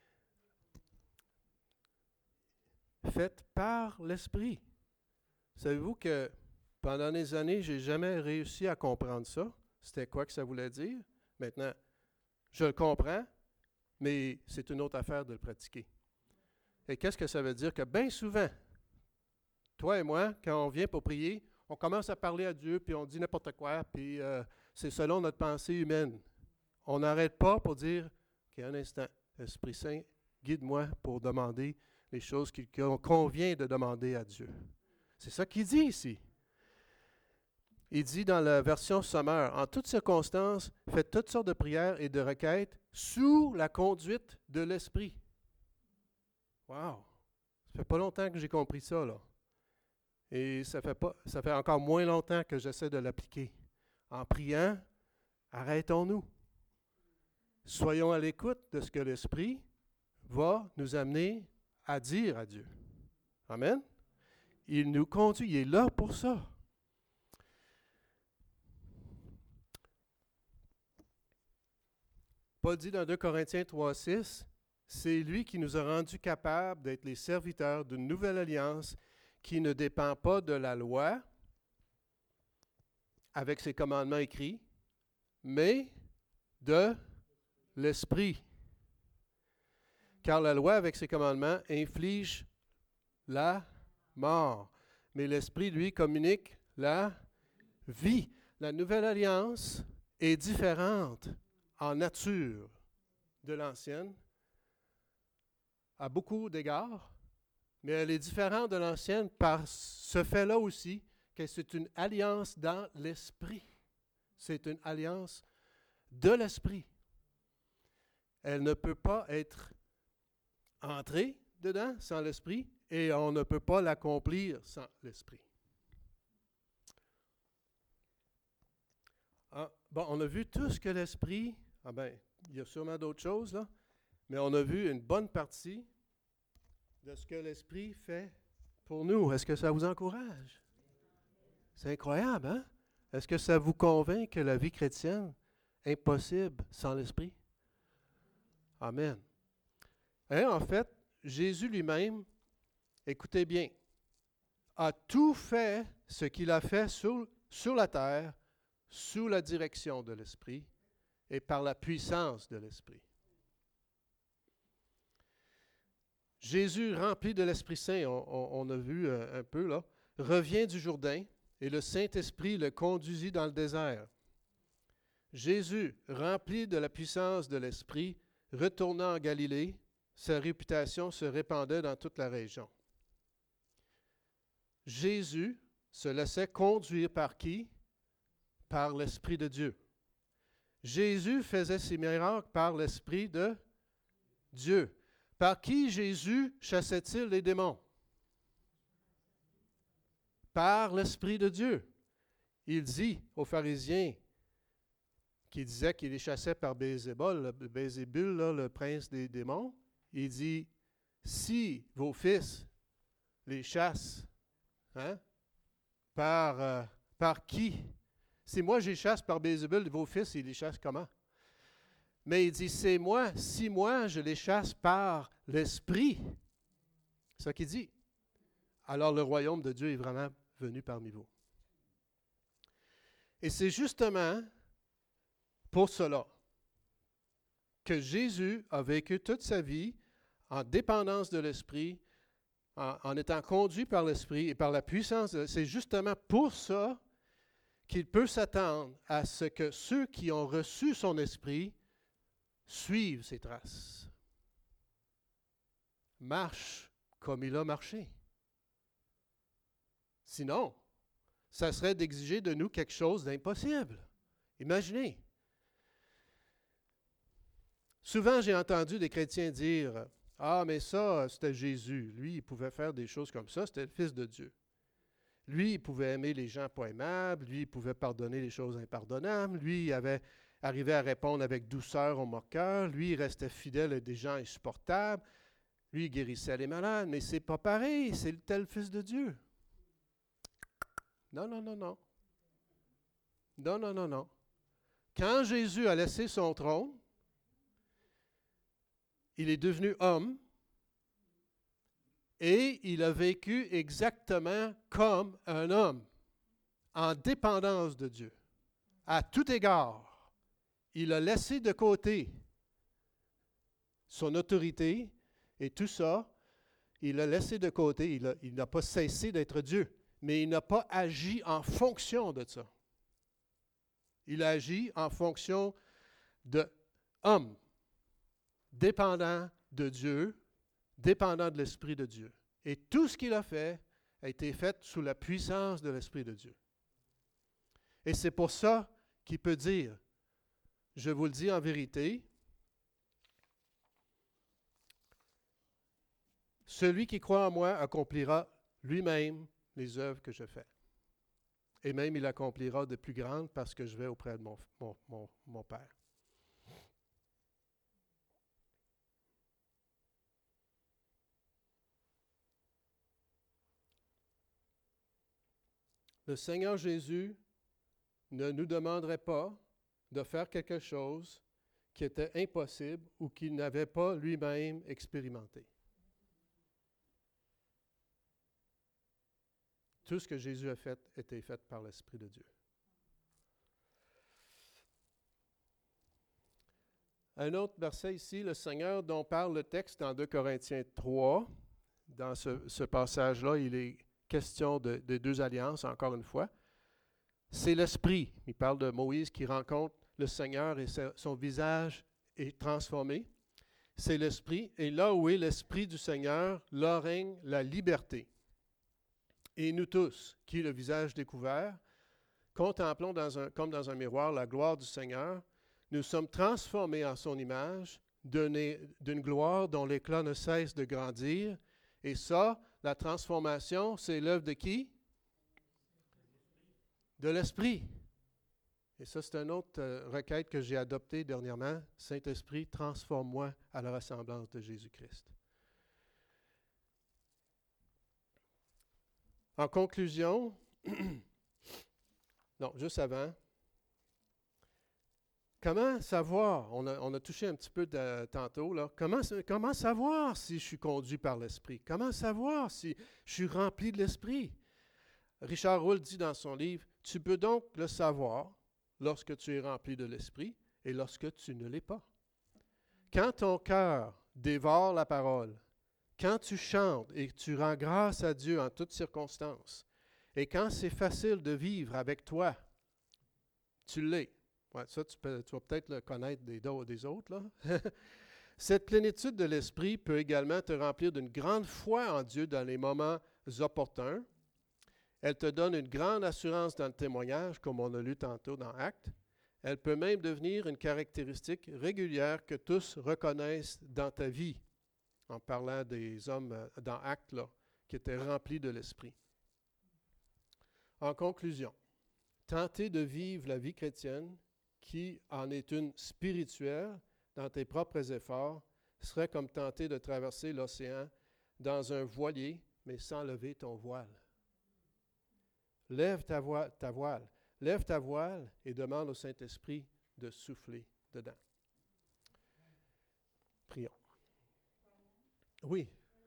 Faite par l'Esprit. Savez-vous que pendant des années, je n'ai jamais réussi à comprendre ça? C'était quoi que ça voulait dire? Maintenant, je le comprends, mais c'est une autre affaire de le pratiquer. Et qu'est-ce que ça veut dire? Que bien souvent, toi et moi, quand on vient pour prier, on commence à parler à Dieu, puis on dit n'importe quoi, puis c'est selon notre pensée humaine. On n'arrête pas pour dire, OK, un instant, Esprit Saint, guide-moi pour demander les choses qu'il convient de demander à Dieu. C'est ça qu'il dit ici. Il dit dans la version sommaire, « En toutes circonstances, faites toutes sortes de prières et de requêtes sous la conduite de l'Esprit. » Wow! Ça fait pas longtemps que j'ai compris ça, là. Et ça fait encore moins longtemps que j'essaie de l'appliquer. En priant, arrêtons-nous. Soyons à l'écoute de ce que l'Esprit va nous amener à dire à Dieu. Amen? Il nous conduit, il est là pour ça. Paul dit dans 2 Corinthiens 3,6, « C'est lui qui nous a rendus capables d'être les serviteurs d'une nouvelle alliance qui ne dépend pas de la loi, avec ses commandements écrits, mais de l'Esprit. Car la loi, avec ses commandements, inflige la mort, mais l'Esprit, lui, communique la vie. » La nouvelle alliance est différente en nature de l'ancienne, à beaucoup d'égards, mais elle est différente de l'ancienne par ce fait-là aussi, que c'est une alliance dans l'Esprit. C'est une alliance de l'Esprit. Elle ne peut pas être entrée dedans sans l'Esprit et on ne peut pas l'accomplir sans l'Esprit. Bon, on a vu tout ce que l'Esprit... Ah ben, il y a sûrement d'autres choses, là, mais on a vu une bonne partie de ce que l'Esprit fait pour nous. Est-ce que ça vous encourage? C'est incroyable, hein? Est-ce que ça vous convainc que la vie chrétienne est impossible sans l'Esprit? Amen. Et en fait, Jésus lui-même, écoutez bien, a tout fait ce qu'il a fait sur la terre sous la direction de l'Esprit et par la puissance de l'Esprit. Jésus, rempli de l'Esprit Saint, on a vu un peu là, revient du Jourdain et le Saint-Esprit le conduisit dans le désert. Jésus, rempli de la puissance de l'Esprit, retourna en Galilée, sa réputation se répandait dans toute la région. Jésus se laissait conduire par qui? Par l'Esprit de Dieu. Jésus faisait ses miracles par l'Esprit de Dieu. Par qui Jésus chassait-il les démons? Par l'Esprit de Dieu. Il dit aux pharisiens qui disaient qu'il les chassait par Bézébul, le prince des démons, il dit, si vos fils les chassent, hein, par qui? Si moi je les chasse par Bézébul, vos fils, ils les chassent comment? Mais il dit, c'est moi, si moi je les chasse par l'Esprit. C'est ça qu'il dit. Alors le royaume de Dieu est vraiment venu parmi vous. Et c'est justement pour cela que Jésus a vécu toute sa vie en dépendance de l'Esprit, en étant conduit par l'Esprit et par la puissance. C'est justement pour ça qu'il peut s'attendre à ce que ceux qui ont reçu son Esprit suivent ses traces. Marchent comme il a marché. Sinon, ça serait d'exiger de nous quelque chose d'impossible. Imaginez. Souvent, j'ai entendu des chrétiens dire « Ah, mais ça, c'était Jésus. Lui, il pouvait faire des choses comme ça. C'était le Fils de Dieu. Lui, il pouvait aimer les gens pas aimables. Lui, il pouvait pardonner les choses impardonnables. Lui, il avait arrivé à répondre avec douceur aux moqueurs. Lui, il restait fidèle à des gens insupportables. Lui, il guérissait les malades, mais c'est pas pareil, c'est le tel Fils de Dieu. Non, non, non, non. Non, non, non, non. Quand Jésus a laissé son trône, il est devenu homme et il a vécu exactement comme un homme, en dépendance de Dieu. À tout égard, il a laissé de côté son autorité et tout ça, il a laissé de côté, il n'a pas cessé d'être Dieu, mais il n'a pas agi en fonction de ça. Il a agi en fonction d'homme, dépendant de Dieu, dépendant de l'Esprit de Dieu. Et tout ce qu'il a été fait sous la puissance de l'Esprit de Dieu. Et c'est pour ça qu'il peut dire, je vous le dis en vérité, celui qui croit en moi accomplira lui-même les œuvres que je fais. Et même il accomplira de plus grandes parce que je vais auprès de mon Père. Le Seigneur Jésus ne nous demanderait pas de faire quelque chose qui était impossible ou qu'il n'avait pas lui-même expérimenté. Tout ce que Jésus a fait était fait par l'Esprit de Dieu. Un autre verset ici, le Seigneur dont parle le texte dans 2 Corinthiens 3, dans ce passage-là, il est question de deux alliances, encore une fois. C'est l'Esprit. Il parle de Moïse qui rencontre le Seigneur et son visage est transformé. C'est l'Esprit. Et là où est l'Esprit du Seigneur, là règne la liberté. Et nous tous, qui le visage découvert, contemplons comme dans un miroir la gloire du Seigneur, nous sommes transformés en son image, d'une gloire dont l'éclat ne cesse de grandir. Et ça, la transformation, c'est l'œuvre de qui? De l'Esprit. Et ça, c'est une autre requête que j'ai adoptée dernièrement. Saint-Esprit, transforme-moi à la ressemblance de Jésus-Christ. En conclusion, non, juste avant, comment savoir, on a touché un petit peu tantôt, là, comment savoir si je suis conduit par l'Esprit? Comment savoir si je suis rempli de l'Esprit? Richard Roule dit dans son livre, « Tu peux donc le savoir lorsque tu es rempli de l'Esprit et lorsque tu ne l'es pas. » Quand ton cœur dévore la parole, quand tu chantes et que tu rends grâce à Dieu en toutes circonstances, et quand c'est facile de vivre avec toi, tu l'es. Ouais, ça, tu vas peut-être le connaître des autres, là. Cette plénitude de l'Esprit peut également te remplir d'une grande foi en Dieu dans les moments opportuns. Elle te donne une grande assurance dans le témoignage, comme on a lu tantôt dans Actes. Elle peut même devenir une caractéristique régulière que tous reconnaissent dans ta vie, en parlant des hommes dans Actes, là, qui étaient remplis de l'Esprit. En conclusion, tenter de vivre la vie chrétienne, qui en est une spirituelle, dans tes propres efforts, serait comme tenter de traverser l'océan dans un voilier, mais sans lever ton voile. Lève ta voile. Lève ta voile et demande au Saint-Esprit de souffler dedans. Prions. Oui.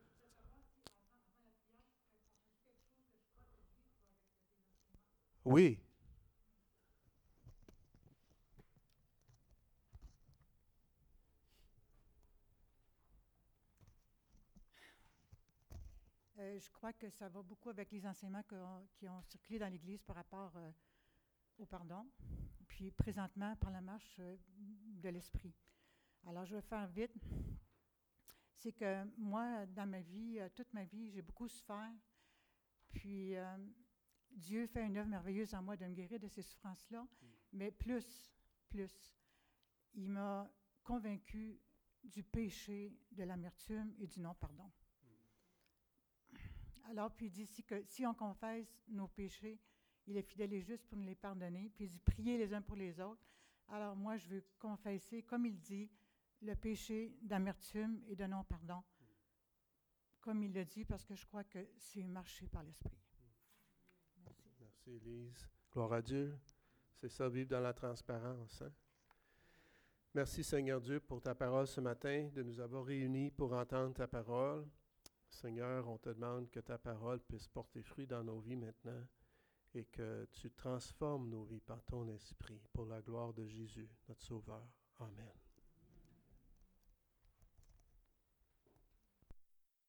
Oui. Je crois que ça va beaucoup avec les enseignements qui ont circulé dans l'Église par rapport au pardon, puis présentement par la marche de l'Esprit. Alors, je vais faire vite. C'est que moi, dans ma vie, toute ma vie, j'ai beaucoup souffert. Puis, Dieu fait une œuvre merveilleuse en moi de me guérir de ces souffrances-là. Mais plus, il m'a convaincu du péché, de l'amertume et du non-pardon. Alors, puis il dit que si on confesse nos péchés, il est fidèle et juste pour nous les pardonner. Puis il dit, priez les uns pour les autres. Alors moi, je veux confesser, comme il dit, le péché d'amertume et de non-pardon comme il le dit, parce que je crois que c'est marcher par l'Esprit. Merci. Merci, Élise. Gloire à Dieu. C'est ça, vivre dans la transparence. Hein? Merci, Seigneur Dieu, pour ta parole ce matin, de nous avoir réunis pour entendre ta parole. Seigneur, on te demande que ta parole puisse porter fruit dans nos vies maintenant et que tu transformes nos vies par ton esprit pour la gloire de Jésus, notre Sauveur. Amen.